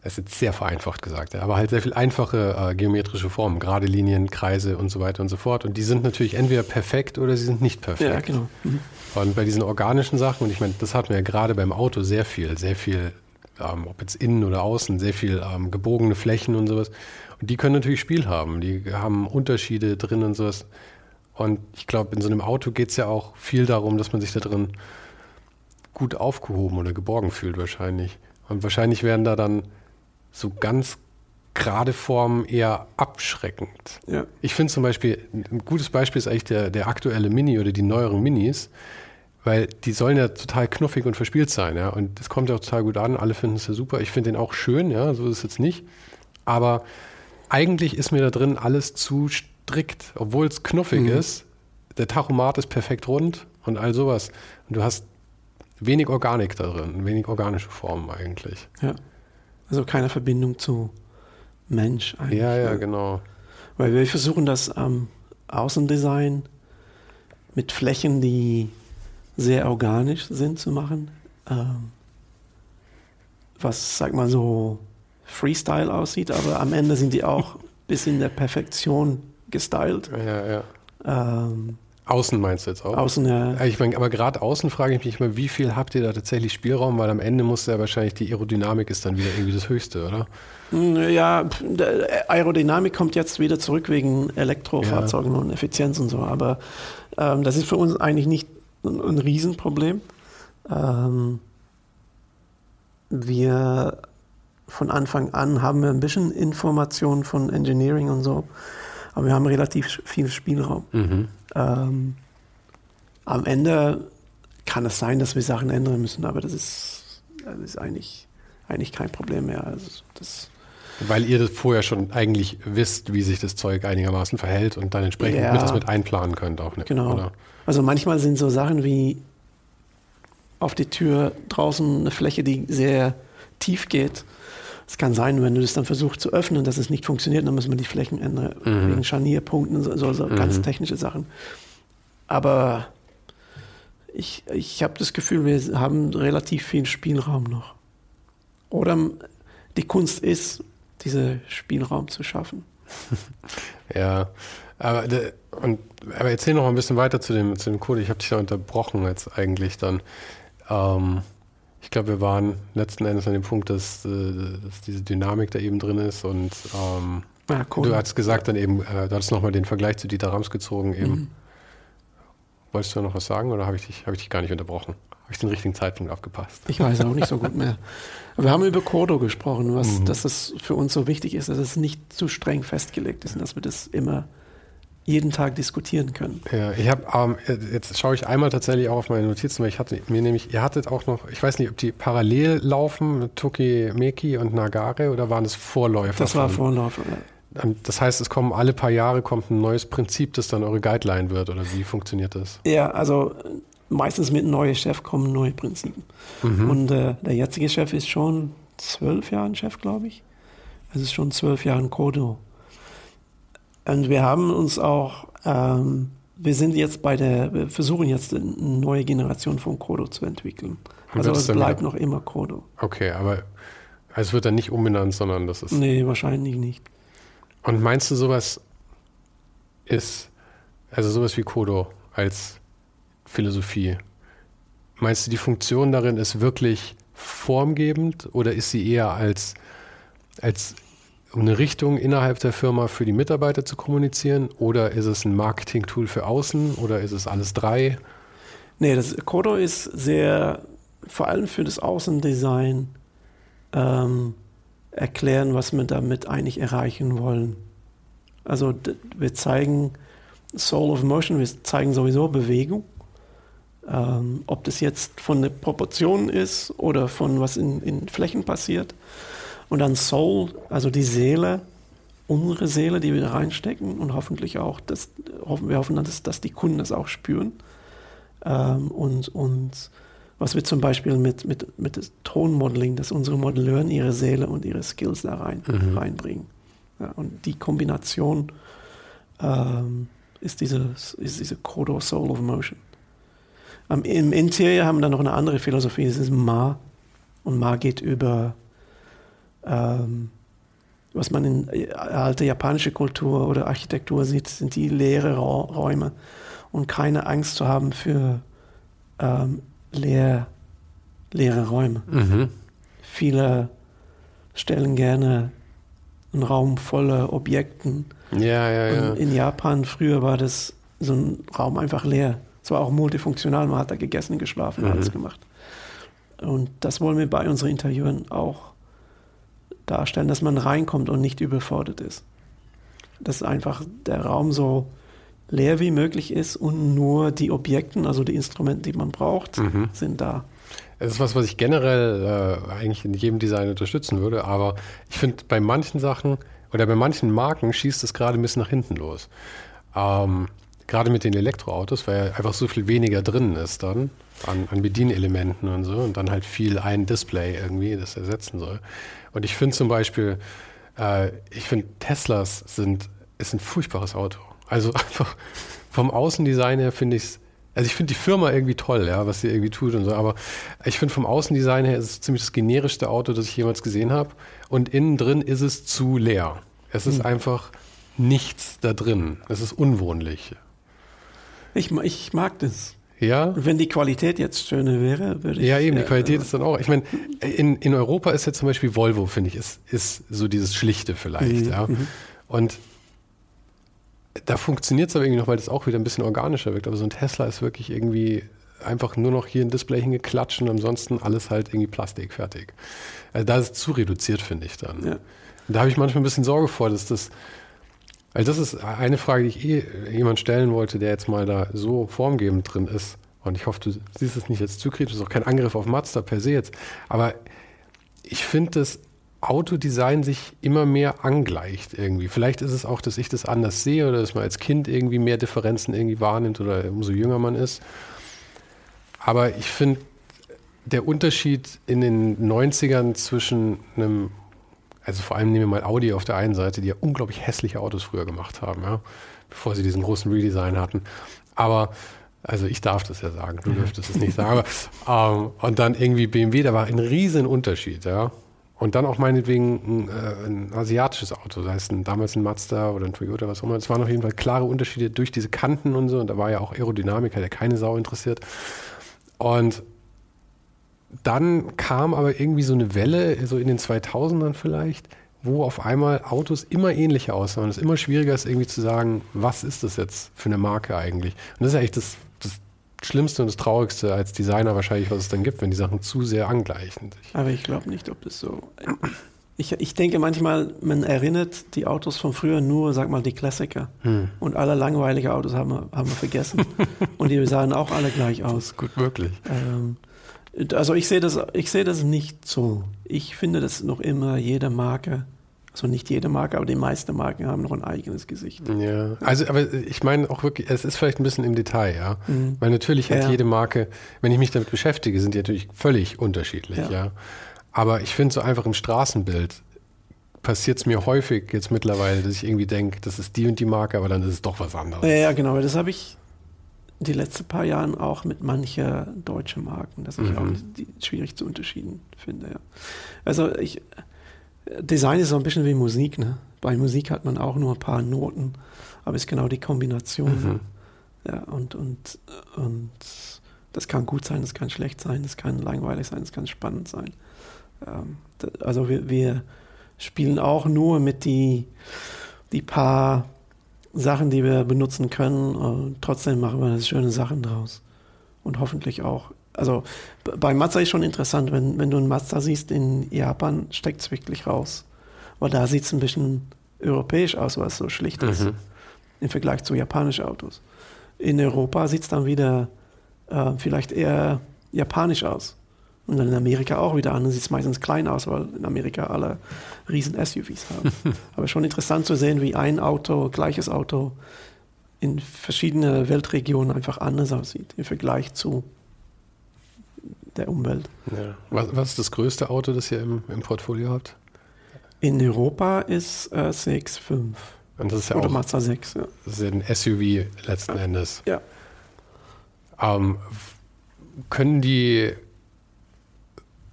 es ist sehr vereinfacht gesagt, aber halt sehr viel einfache geometrische Formen, gerade Linien, Kreise und so weiter und so fort. Und die sind natürlich entweder perfekt oder sie sind nicht perfekt. Ja, genau. Mhm. Und bei diesen organischen Sachen, und ich meine, das hatten wir ja gerade beim Auto sehr viel, ob jetzt innen oder außen, sehr viel gebogene Flächen und sowas. Und die können natürlich Spiel haben. Die haben Unterschiede drin und sowas. Und ich glaube, in so einem Auto geht es ja auch viel darum, dass man sich da drin gut aufgehoben oder geborgen fühlt wahrscheinlich. Und wahrscheinlich werden da dann so ganz gerade Formen eher abschreckend. Ja. Ich finde zum Beispiel, ein gutes Beispiel ist eigentlich der aktuelle Mini oder die neueren Minis, weil die sollen ja total knuffig und verspielt sein. Ja? Und das kommt ja auch total gut an, alle finden es ja super. Ich finde den auch schön, ja, so ist es jetzt nicht. Aber eigentlich ist mir da drin alles zu strikt, obwohl es knuffig ist. Der Tachomat ist perfekt rund und all sowas. Und du hast wenig Organik da drin, wenig organische Formen eigentlich. Ja. Also keine Verbindung zu Mensch eigentlich. Ja, genau. Weil wir versuchen das Außendesign mit Flächen, die sehr organisch sind, zu machen. Was, sag mal so, Freestyle aussieht, aber am Ende sind die auch bis in der Perfektion gestylt. Ja. Außen meinst du jetzt auch? Außen, ja. Ich meine, aber gerade außen frage ich mich mal, wie viel habt ihr da tatsächlich Spielraum? Weil am Ende muss ja wahrscheinlich die Aerodynamik ist dann wieder irgendwie das Höchste, oder? Ja, Aerodynamik kommt jetzt wieder zurück wegen Elektrofahrzeugen und Effizienz und so, aber das ist für uns eigentlich nicht ein Riesenproblem. Wir von Anfang an haben wir ein bisschen Informationen von Engineering und so, aber wir haben relativ viel Spielraum. Am Ende kann es sein, dass wir Sachen ändern müssen, aber das ist eigentlich kein Problem mehr. Also weil ihr das vorher schon eigentlich wisst, wie sich das Zeug einigermaßen verhält und dann entsprechend das mit einplanen könnt auch. Ne? Genau. Oder? Also manchmal sind so Sachen wie auf die Tür draußen eine Fläche, die sehr tief geht. Es kann sein, wenn du das dann versuchst zu öffnen, dass es nicht funktioniert, dann müssen wir die Flächen ändern, wegen Scharnierpunkten, so ganz technische Sachen. Aber ich habe das Gefühl, wir haben relativ viel Spielraum noch. Oder die Kunst ist, diesen Spielraum zu schaffen. Ja, aber erzähl noch mal ein bisschen weiter zu dem Code. Ich habe dich da unterbrochen jetzt eigentlich dann. Ich glaube, wir waren letzten Endes an dem Punkt, dass diese Dynamik da eben drin ist und cool. Du hast gesagt dann eben, du hattest nochmal den Vergleich zu Dieter Rams gezogen eben. Wolltest du noch was sagen oder habe ich dich gar nicht unterbrochen? Habe ich den richtigen Zeitpunkt aufgepasst? Ich weiß auch nicht so gut mehr. Wir haben über Codo gesprochen, dass es für uns so wichtig ist, dass es nicht zu streng festgelegt ist und dass wir das immer jeden Tag diskutieren können. Ja, ich habe jetzt schaue ich einmal tatsächlich auch auf meine Notizen, weil ihr hattet auch noch, ich weiß nicht, ob die parallel laufen, Tokimeki und Nagare oder waren es Vorläufer? Das war Vorläufer, ja. Das heißt, alle paar Jahre kommt ein neues Prinzip, das dann eure Guideline wird, oder wie funktioniert das? Ja, also meistens mit einem neuen Chef kommen neue Prinzipien. Und der jetzige Chef ist schon 12 Jahre Chef, glaube ich. Es ist schon 12 Jahre Codo. Und wir haben uns auch, wir versuchen jetzt eine neue Generation von Codo zu entwickeln. Also es bleibt noch immer Codo. Okay, aber es wird dann nicht umbenannt, sondern das ist... Nee, wahrscheinlich nicht. Und meinst du, sowas wie Codo als Philosophie, meinst du, die Funktion darin ist wirklich formgebend oder ist sie eher als eine Richtung innerhalb der Firma für die Mitarbeiter zu kommunizieren oder ist es ein Marketing-Tool für außen oder ist es alles drei? Nee, das Codo ist sehr, vor allem für das Außendesign, erklären, was wir damit eigentlich erreichen wollen. Also wir zeigen Soul of Motion, wir zeigen sowieso Bewegung. Ob das jetzt von der Proportion ist oder von was in Flächen passiert. Und dann Soul, also die Seele, unsere Seele, die wir da reinstecken und hoffentlich auch, wir hoffen, dass die Kunden das auch spüren. Und was wir zum Beispiel mit dem Tonmodeling, dass unsere Modelleuren ihre Seele und ihre Skills da reinbringen. Ja, und die Kombination ist diese Codo Soul of Motion. Im Interior haben wir dann noch eine andere Philosophie, das ist Ma. Und Ma geht über was man in alte japanische Kultur oder Architektur sieht, sind die leere Räume und keine Angst zu haben für leere Räume. Viele stellen gerne einen Raum voller Objekten. Und in Japan früher war das so ein Raum einfach leer. Es war auch multifunktional, man hat da gegessen, geschlafen, alles gemacht. Und das wollen wir bei unseren Interieuren auch darstellen, dass man reinkommt und nicht überfordert ist. Dass einfach der Raum so leer wie möglich ist und nur die Objekte, also die Instrumente, die man braucht, sind da. Es ist was ich generell eigentlich in jedem Design unterstützen würde, aber ich finde, bei manchen Sachen oder bei manchen Marken schießt es gerade ein bisschen nach hinten los. Gerade mit den Elektroautos, weil ja einfach so viel weniger drin ist dann an Bedienelementen und so und dann halt viel ein Display irgendwie, das ersetzen soll. Und ich finde zum Beispiel, Teslas ist ein furchtbares Auto. Also einfach vom Außendesign her finde ich es, also ich finde die Firma irgendwie toll, ja, was sie irgendwie tut und so, aber ich finde vom Außendesign her ist es ziemlich das generischste Auto, das ich jemals gesehen habe. Und innen drin ist es zu leer. Es ist einfach nichts da drin. Es ist unwohnlich. Ich mag das. Ja? Wenn die Qualität jetzt schöner wäre, würde ich... Ja, eben, die Qualität ist dann auch... Ich meine, in Europa ist ja zum Beispiel Volvo, finde ich, ist so dieses Schlichte vielleicht, ja. Und da funktioniert es aber irgendwie noch, weil das auch wieder ein bisschen organischer wirkt. Aber so ein Tesla ist wirklich irgendwie einfach nur noch hier ein Display hingeklatscht und ansonsten alles halt irgendwie Plastik, fertig. Also da ist es zu reduziert, finde ich dann. Ja. Und da habe ich manchmal ein bisschen Sorge vor, dass das... Weil das ist eine Frage, die ich jemand stellen wollte, der jetzt mal da so formgebend drin ist. Und ich hoffe, du siehst es nicht jetzt zu kritisch, das ist auch kein Angriff auf Mazda per se jetzt. Aber ich finde, dass Autodesign sich immer mehr angleicht irgendwie. Vielleicht ist es auch, dass ich das anders sehe oder dass man als Kind irgendwie mehr Differenzen irgendwie wahrnimmt oder umso jünger man ist. Aber ich finde, der Unterschied in den 90ern zwischen einem... Also vor allem nehmen wir mal Audi auf der einen Seite, die ja unglaublich hässliche Autos früher gemacht haben, ja, bevor sie diesen großen Redesign hatten. Aber, also ich darf das ja sagen, du dürftest es nicht sagen. Aber, und dann irgendwie BMW, da war ein riesen Unterschied, ja. Und dann auch meinetwegen ein asiatisches Auto, sei es damals ein Mazda oder ein Toyota, was auch immer. Es waren auf jeden Fall klare Unterschiede durch diese Kanten und so. Und da war ja auch Aerodynamik, hat ja keine Sau interessiert. Und dann kam aber irgendwie so eine Welle, so in den 2000ern vielleicht, wo auf einmal Autos immer ähnlicher aussahen. Und es immer schwieriger ist irgendwie zu sagen, was ist das jetzt für eine Marke eigentlich? Und das ist ja echt das Schlimmste und das Traurigste als Designer wahrscheinlich, was es dann gibt, wenn die Sachen zu sehr angleichen. Aber ich glaube nicht, ob das so... Ich denke manchmal, man erinnert die Autos von früher nur, sag mal, die Klassiker. Und alle langweilige Autos haben wir vergessen. Und die sahen auch alle gleich aus. Das ist gut möglich. Also ich sehe das nicht so. Ich finde, dass noch immer jede Marke, also nicht jede Marke, aber die meisten Marken haben noch ein eigenes Gesicht. Ja, also aber ich meine auch wirklich, es ist vielleicht ein bisschen im Detail, ja. Weil natürlich hat jede Marke, wenn ich mich damit beschäftige, sind die natürlich völlig unterschiedlich, ja. Aber ich finde so einfach im Straßenbild passiert es mir häufig jetzt mittlerweile, dass ich irgendwie denke, das ist die und die Marke, aber dann ist es doch was anderes. Ja, genau, das habe ich die letzten paar Jahren auch mit manchen deutschen Marken, dass ich auch schwierig zu unterschieden finde. Ja. Also Design ist so ein bisschen wie Musik. Ne? Bei Musik hat man auch nur ein paar Noten, aber es ist genau die Kombination. Ja, und das kann gut sein, das kann schlecht sein, das kann langweilig sein, das kann spannend sein. Also wir spielen auch nur mit die paar Sachen, die wir benutzen können, und trotzdem machen wir schöne Sachen draus. Und hoffentlich auch. Also bei Mazda ist schon interessant, wenn du einen Mazda siehst in Japan, steckt es wirklich raus. Weil da sieht es ein bisschen europäisch aus, weil es so schlicht ist. Im Vergleich zu japanischen Autos. In Europa sieht es dann wieder vielleicht eher japanisch aus. Und dann in Amerika auch wieder an. Dann sieht es meistens klein aus, weil in Amerika alle riesen SUVs haben. Aber schon interessant zu sehen, wie ein Auto, gleiches Auto, in verschiedenen Weltregionen einfach anders aussieht im Vergleich zu der Umwelt. Ja. Was ist das größte Auto, das ihr im Portfolio habt? In Europa ist CX-5. Und das ist ja oder auch, Mazda 6. Ja. Das ist ja ein SUV letzten Endes. Ja.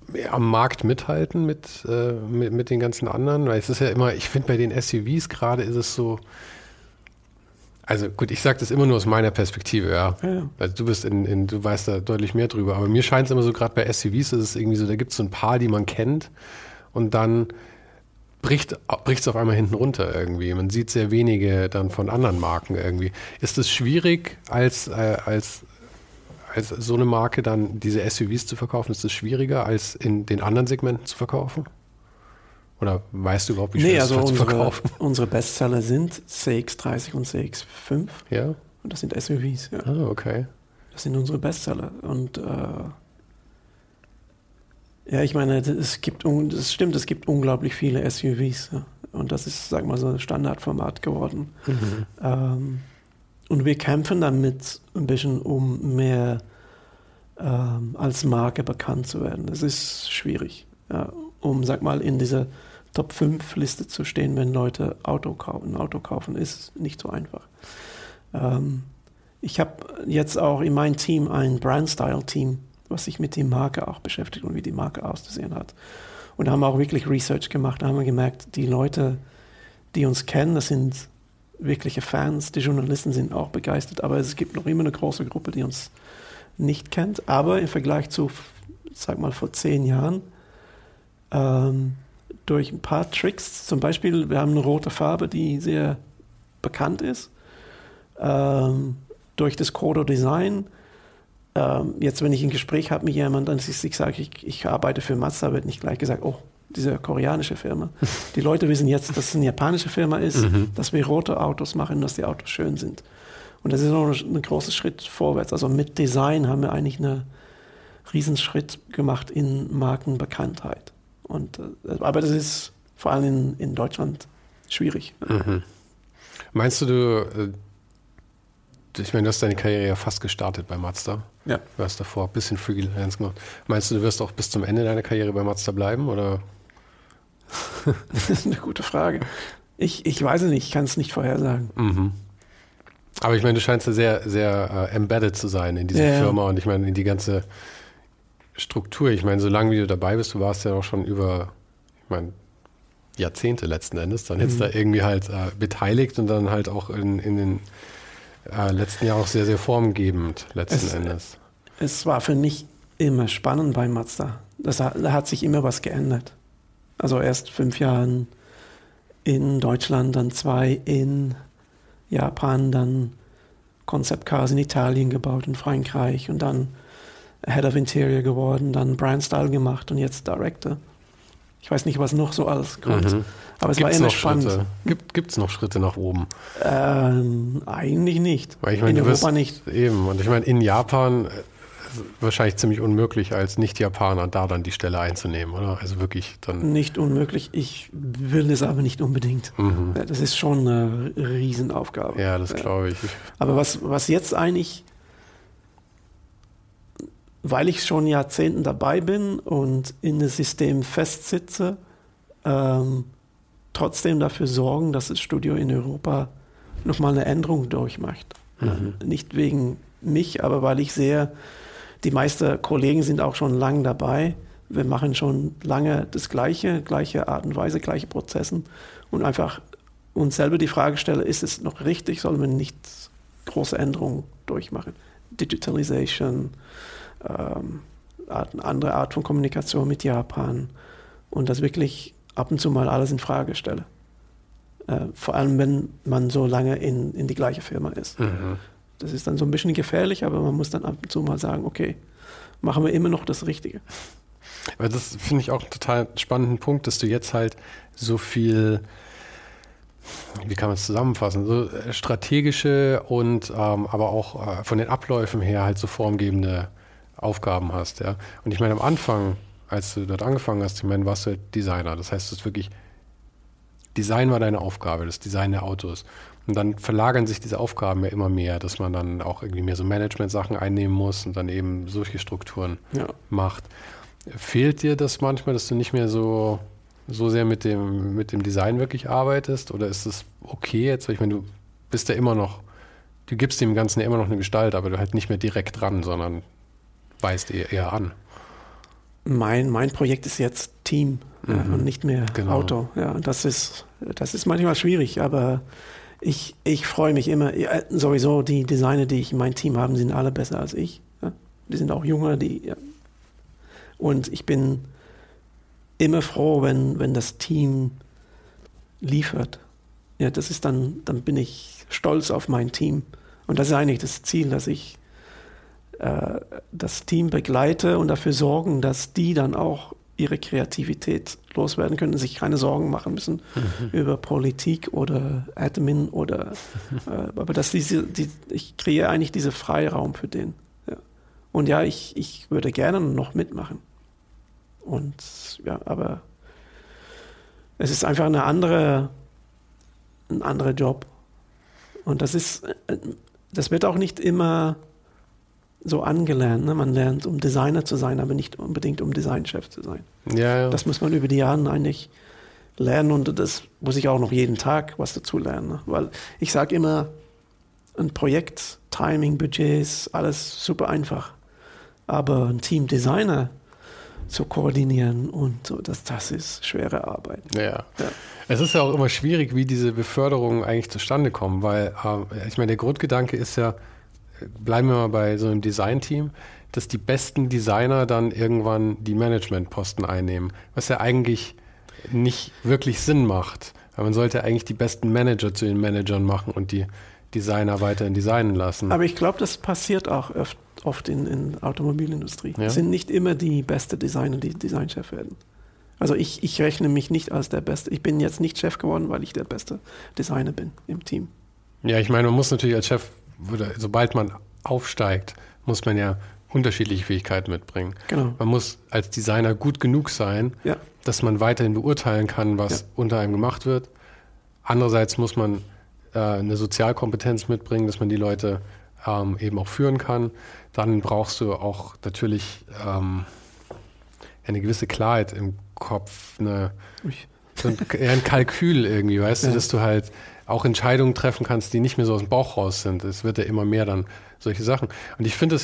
am Markt mithalten mit den ganzen anderen? Weil es ist ja immer, ich finde bei den SUVs gerade ist es so, also gut, ich sage das immer nur aus meiner Perspektive, ja. Also du weißt da deutlich mehr drüber, aber mir scheint es immer so, gerade bei SUVs ist es irgendwie so, da gibt es so ein paar, die man kennt und dann bricht es auf einmal hinten runter irgendwie. Man sieht sehr wenige dann von anderen Marken irgendwie. Ist es schwierig, als so eine Marke dann diese SUVs zu verkaufen? Ist es schwieriger, als in den anderen Segmenten zu verkaufen? Oder weißt du überhaupt, wie schwer es ist zu verkaufen? Unsere Bestseller sind CX-30 und CX-5. Ja. Und das sind SUVs. Ja. Ah, okay. Das sind unsere Bestseller. Und ja, ich meine, das stimmt, es gibt unglaublich viele SUVs. Ja. Und das ist, sag mal, so ein Standardformat geworden. Und wir kämpfen damit ein bisschen, um mehr als Marke bekannt zu werden. Das ist schwierig, ja, um, sag mal, in dieser Top-5-Liste zu stehen, wenn Leute ein Auto kaufen, ist nicht so einfach. Ich habe jetzt auch in meinem Team ein Brand-Style-Team, was sich mit der Marke auch beschäftigt und wie die Marke auszusehen hat. Und da haben wir auch wirklich Research gemacht. Da haben wir gemerkt, die Leute, die uns kennen, das sind wirkliche Fans. Die Journalisten sind auch begeistert, aber es gibt noch immer eine große Gruppe, die uns nicht kennt. Aber im Vergleich zu, sag mal, vor 10 Jahren, durch ein paar Tricks, zum Beispiel, wir haben eine rote Farbe, die sehr bekannt ist, durch das Kodo-Design. Jetzt, wenn ich ein Gespräch habe mit jemandem, dann ich sage, ich arbeite für Mazda, wird nicht gleich gesagt, oh, diese koreanische Firma. Die Leute wissen jetzt, dass es eine japanische Firma ist, dass wir rote Autos machen, dass die Autos schön sind. Und das ist noch ein großer Schritt vorwärts. Also mit Design haben wir eigentlich einen Riesenschritt gemacht in Markenbekanntheit. Aber das ist vor allem in Deutschland schwierig. Meinst du, ich meine, du hast deine Karriere ja fast gestartet bei Mazda. Ja. Du hast davor ein bisschen Freelance gemacht. Meinst du, du wirst auch bis zum Ende deiner Karriere bei Mazda bleiben? Oder? Das ist eine gute Frage. Ich weiß es nicht, ich kann es nicht vorhersagen. Aber ich meine, du scheinst ja sehr, sehr embedded zu sein in dieser Firma und ich meine, in die ganze Struktur. Ich meine, solange wie du dabei bist, du warst ja auch schon über, ich meine, Jahrzehnte letzten Endes, dann jetzt da irgendwie halt beteiligt und dann halt auch in den letzten Jahren auch sehr, sehr formgebend letzten Endes. Es war für mich immer spannend bei Mazda. Da hat sich immer was geändert. Also erst 5 Jahre in Deutschland, dann 2 in Japan, dann Concept Cars in Italien gebaut, in Frankreich und dann Head of Interior geworden, dann Brand Style gemacht und jetzt Director. Ich weiß nicht, was noch so alles kommt, aber es war immer spannend. Gibt es noch Schritte nach oben? Eigentlich nicht. Weil ich meine, in Europa nicht. Eben, und ich meine, in Japan wahrscheinlich ziemlich unmöglich, als Nicht-Japaner da dann die Stelle einzunehmen, oder? Also wirklich dann... Nicht unmöglich, ich will es aber nicht unbedingt. Das ist schon eine Riesenaufgabe. Ja, das glaube ich. Aber was jetzt eigentlich, weil ich schon Jahrzehnten dabei bin und in das System festsitze, trotzdem dafür sorgen, dass das Studio in Europa nochmal eine Änderung durchmacht. Nicht wegen mich, aber weil ich sehe, die meisten Kollegen sind auch schon lange dabei. Wir machen schon lange das gleiche Art und Weise, gleiche Prozesse und einfach uns selber die Frage stellen, ist es noch richtig, sollen wir nicht große Änderungen durchmachen? Digitalization, eine andere Art von Kommunikation mit Japan und das wirklich ab und zu mal alles in Frage stelle. Vor allem, wenn man so lange in die gleiche Firma ist. Das ist dann so ein bisschen gefährlich, aber man muss dann ab und zu mal sagen, okay, machen wir immer noch das Richtige. Aber das finde ich auch einen total spannenden Punkt, dass du jetzt halt so viel, wie kann man es zusammenfassen, so strategische und aber auch von den Abläufen her halt so formgebende Aufgaben hast. Ja? Und ich meine, am Anfang, als du dort angefangen hast, ich meine, warst du halt Designer. Das heißt, das wirklich, Design war deine Aufgabe, das Design der Autos. Und dann verlagern sich diese Aufgaben ja immer mehr, dass man dann auch irgendwie mehr so Management-Sachen einnehmen muss und dann eben solche Strukturen macht. Fehlt dir das manchmal, dass du nicht mehr so sehr mit dem Design wirklich arbeitest? Oder ist es okay jetzt? Weil ich meine, du bist ja immer noch, du gibst dem Ganzen ja immer noch eine Gestalt, aber du halt nicht mehr direkt dran, sondern weist eher an. Mein Projekt ist jetzt Team und nicht mehr Auto. Ja, das ist manchmal schwierig, aber ich freue mich immer. Sowieso die Designer, die ich in meinem Team habe, sind alle besser als ich. Ja. Die sind auch jünger. Und ich bin immer froh, wenn das Team liefert. Ja, das ist dann bin ich stolz auf mein Team. Und das ist eigentlich das Ziel, dass ich das Team begleite und dafür sorgen, dass die dann auch ihre Kreativität loswerden können, sich keine Sorgen machen müssen über Politik oder Admin oder aber dass ich kreiere eigentlich diesen Freiraum für den. Ja. Und ja, ich würde gerne noch mitmachen. Und ja, aber es ist einfach ein anderer Job. Und das wird auch nicht immer so angelernt. Ne? Man lernt, um Designer zu sein, aber nicht unbedingt, um Designchef zu sein. Ja. Das muss man über die Jahre eigentlich lernen und das muss ich auch noch jeden Tag was dazu lernen. Ne? Weil ich sage immer, ein Projekt, Timing, Budgets, alles super einfach. Aber ein Team Designer zu koordinieren und so, das ist schwere Arbeit. Ja. Es ist ja auch immer schwierig, wie diese Beförderungen eigentlich zustande kommen, weil ich meine, der Grundgedanke ist ja, bleiben wir mal bei so einem Design-Team, dass die besten Designer dann irgendwann die Managementposten einnehmen, was ja eigentlich nicht wirklich Sinn macht. Weil man sollte eigentlich die besten Manager zu den Managern machen und die Designer weiterhin designen lassen. Aber ich glaube, das passiert auch oft in der Automobilindustrie. Ja? Es sind nicht immer die besten Designer, die Designchef werden. Also ich rechne mich nicht als der Beste. Ich bin jetzt nicht Chef geworden, weil ich der beste Designer bin im Team. Ja, ich meine, man muss natürlich als Chef, sobald man aufsteigt, muss man ja unterschiedliche Fähigkeiten mitbringen. Genau. Man muss als Designer gut genug sein, dass man weiterhin beurteilen kann, was unter einem gemacht wird. Andererseits muss man eine Sozialkompetenz mitbringen, dass man die Leute eben auch führen kann. Dann brauchst du auch natürlich eine gewisse Klarheit im Kopf, ein Kalkül irgendwie, weißt du, dass du halt auch Entscheidungen treffen kannst, die nicht mehr so aus dem Bauch raus sind. Es wird ja immer mehr dann solche Sachen. Und ich finde es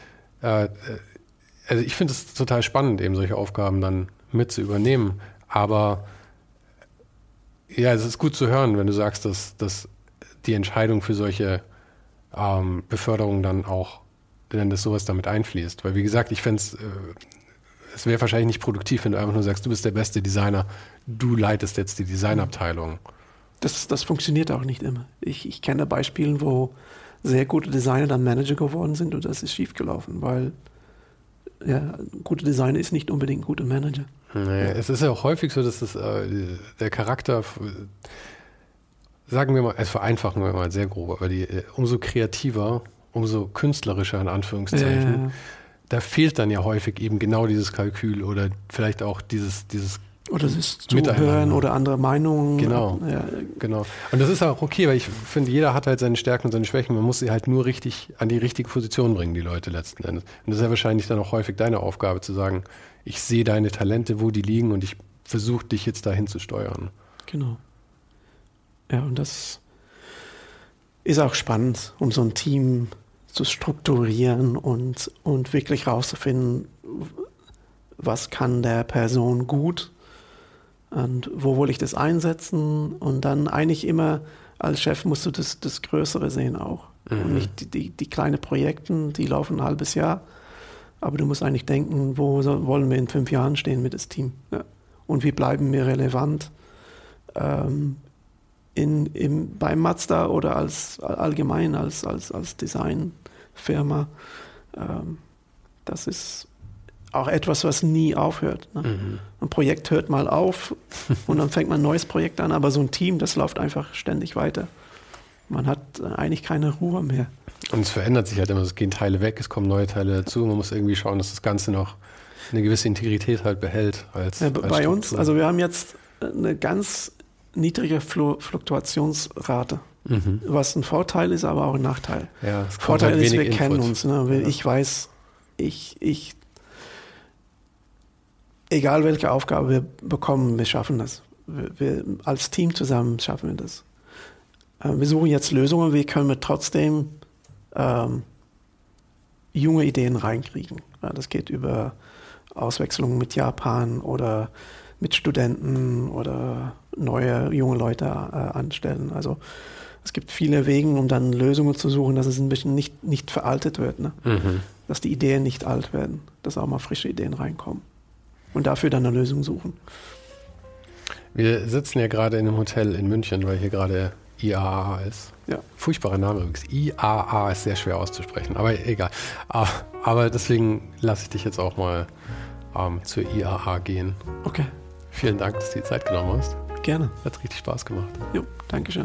ich finde es total spannend, eben solche Aufgaben dann mit zu übernehmen. Aber ja, es ist gut zu hören, wenn du sagst, dass die Entscheidung für solche Beförderungen dann auch, wenn das sowas damit einfließt. Weil wie gesagt, ich fände es wäre wahrscheinlich nicht produktiv, wenn du einfach nur sagst, du bist der beste Designer, du leitest jetzt die Designabteilung. Das funktioniert auch nicht immer. Ich kenne Beispiele, wo sehr gute Designer dann Manager geworden sind und das ist schiefgelaufen, weil gute Designer ist nicht unbedingt ein guter Manager. Nee, es ist ja auch häufig so, dass der Charakter, sagen wir mal, vereinfachen wir mal sehr grob, aber umso kreativer, umso künstlerischer in Anführungszeichen, da fehlt dann ja häufig eben genau dieses Kalkül oder vielleicht auch dieses oder das ist Zuhören oder andere Meinungen. Genau, genau. Und das ist auch okay, weil ich finde, jeder hat halt seine Stärken und seine Schwächen. Man muss sie halt nur richtig an die richtige Position bringen, die Leute letzten Endes. Und das ist ja wahrscheinlich dann auch häufig deine Aufgabe, zu sagen, ich sehe deine Talente, wo die liegen und ich versuche, dich jetzt dahin zu steuern. Genau. Ja, und das ist auch spannend, um so ein Team zu strukturieren und wirklich rauszufinden, was kann der Person gut und wo will ich das einsetzen und dann eigentlich immer als Chef musst du das Größere sehen auch und nicht die kleinen Projekte, die laufen ein halbes Jahr, aber du musst eigentlich denken, wollen wir in 5 Jahren stehen mit das Team, ja. Und wie bleiben wir relevant bei Mazda oder allgemein als Designfirma. Das ist auch etwas, was nie aufhört. Ne? Ein Projekt hört mal auf und dann fängt man ein neues Projekt an, aber so ein Team, das läuft einfach ständig weiter. Man hat eigentlich keine Ruhe mehr. Und es verändert sich halt immer, es gehen Teile weg, es kommen neue Teile dazu. Man muss irgendwie schauen, dass das Ganze noch eine gewisse Integrität halt behält. Bei uns, also wir haben jetzt eine ganz niedrige Fluktuationsrate. Was ein Vorteil ist, aber auch ein Nachteil. Ja, Vorteil halt ist, wir kennen uns. Ne? Ja. Ich weiß, egal welche Aufgabe wir bekommen, wir schaffen das. Wir als Team zusammen schaffen wir das. Wir suchen jetzt Lösungen, wie können wir trotzdem junge Ideen reinkriegen. Ja, das geht über Auswechslung mit Japan oder mit Studenten oder neue junge Leute anstellen. Also es gibt viele Wege, um dann Lösungen zu suchen, dass es ein bisschen nicht veraltet wird, ne? Dass die Ideen nicht alt werden, dass auch mal frische Ideen reinkommen und dafür dann eine Lösung suchen. Wir sitzen ja gerade in einem Hotel in München, weil hier gerade IAA ist. Ja. Furchtbarer Name übrigens. IAA ist sehr schwer auszusprechen, aber egal. Aber deswegen lasse ich dich jetzt auch mal zur IAA gehen. Okay. Vielen Dank, dass du die Zeit genommen hast. Gerne. Hat richtig Spaß gemacht. Jo, Dankeschön.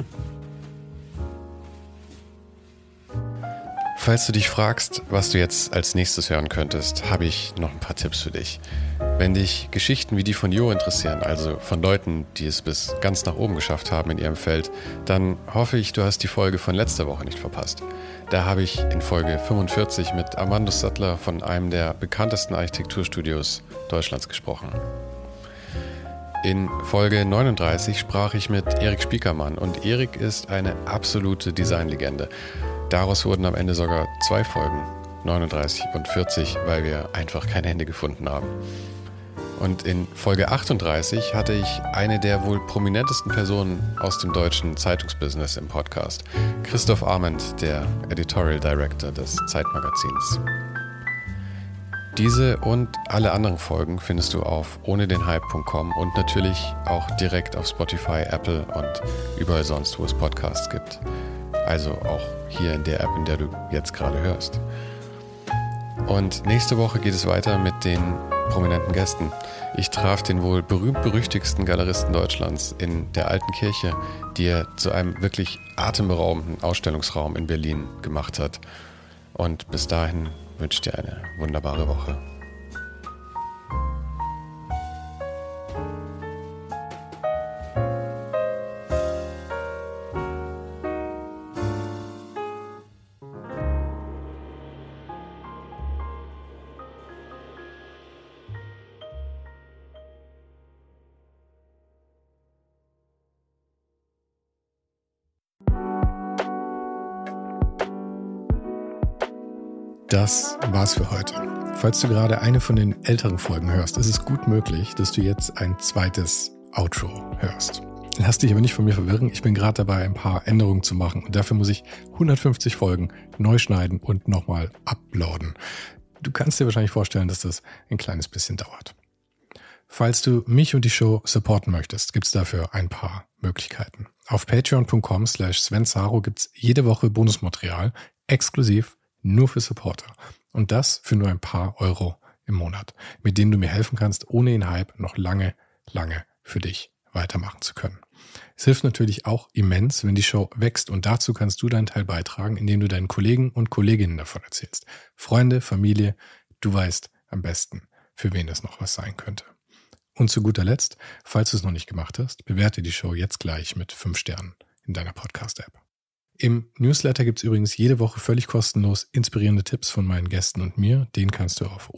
Falls du dich fragst, was du jetzt als nächstes hören könntest, habe ich noch ein paar Tipps für dich. Wenn dich Geschichten wie die von Jo interessieren, also von Leuten, die es bis ganz nach oben geschafft haben in ihrem Feld, dann hoffe ich, du hast die Folge von letzter Woche nicht verpasst. Da habe ich in Folge 45 mit Amandus Sattler von einem der bekanntesten Architekturstudios Deutschlands gesprochen. In Folge 39 sprach ich mit Erik Spiekermann und Erik ist eine absolute Designlegende. Daraus wurden am Ende sogar 2 Folgen, 39 und 40, weil wir einfach keine Ende gefunden haben. Und in Folge 38 hatte ich eine der wohl prominentesten Personen aus dem deutschen Zeitungsbusiness im Podcast, Christoph Arment, der Editorial Director des Zeitmagazins. Diese und alle anderen Folgen findest du auf ohnedenhype.com und natürlich auch direkt auf Spotify, Apple und überall sonst, wo es Podcasts gibt. Also auch hier in der App, in der du jetzt gerade hörst. Und nächste Woche geht es weiter mit den prominenten Gästen. Ich traf den wohl berühmt-berüchtigsten Galeristen Deutschlands in der Alten Kirche, die er zu einem wirklich atemberaubenden Ausstellungsraum in Berlin gemacht hat. Und bis dahin wünsche ich dir eine wunderbare Woche. Das war's für heute. Falls du gerade eine von den älteren Folgen hörst, ist es gut möglich, dass du jetzt ein zweites Outro hörst. Lass dich aber nicht von mir verwirren, ich bin gerade dabei, ein paar Änderungen zu machen und dafür muss ich 150 Folgen neu schneiden und nochmal uploaden. Du kannst dir wahrscheinlich vorstellen, dass das ein kleines bisschen dauert. Falls du mich und die Show supporten möchtest, gibt's dafür ein paar Möglichkeiten. Auf patreon.com/Sven Saro gibt's jede Woche Bonusmaterial, exklusiv nur für Supporter. Und das für nur ein paar Euro im Monat, mit denen du mir helfen kannst, ohne den Hype noch lange, lange für dich weitermachen zu können. Es hilft natürlich auch immens, wenn die Show wächst und dazu kannst du deinen Teil beitragen, indem du deinen Kollegen und Kolleginnen davon erzählst. Freunde, Familie, du weißt am besten, für wen es noch was sein könnte. Und zu guter Letzt, falls du es noch nicht gemacht hast, bewerte die Show jetzt gleich mit 5 Sternen in deiner Podcast-App. Im Newsletter gibt es übrigens jede Woche völlig kostenlos inspirierende Tipps von meinen Gästen und mir. Den kannst du auf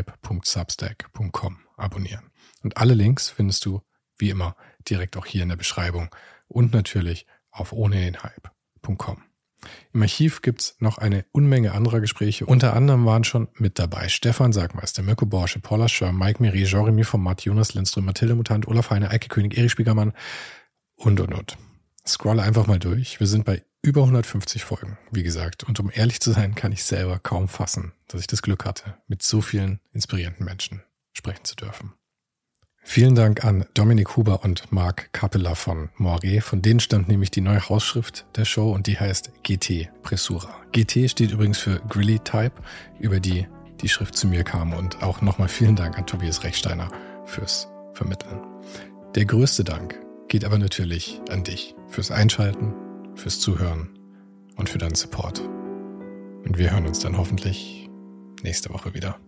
ohnedenhype.substack.com abonnieren. Und alle Links findest du, wie immer, direkt auch hier in der Beschreibung und natürlich auf ohnedenhype.com. Im Archiv gibt es noch eine Unmenge anderer Gespräche. Unter anderem waren schon mit dabei Stefan Sagmeister, Mirko Borsche, Paula Schör, Mike Miri, Jeremy Format, Jonas Lindström, Mathilde Mutant, Olaf Heine, Eike König, Erich Spiegermann und. Scrolle einfach mal durch. Wir sind bei über 150 Folgen, wie gesagt. Und um ehrlich zu sein, kann ich selber kaum fassen, dass ich das Glück hatte, mit so vielen inspirierenden Menschen sprechen zu dürfen. Vielen Dank an Dominik Huber und Marc Capella von Moiré. Von denen stammt nämlich die neue Hausschrift der Show und die heißt GT Pressura. GT steht übrigens für Grilly Type, über die Schrift zu mir kam. Und auch nochmal vielen Dank an Tobias Rechsteiner fürs Vermitteln. Der größte Dank geht aber natürlich an dich fürs Einschalten, fürs Zuhören und für deinen Support. Und wir hören uns dann hoffentlich nächste Woche wieder.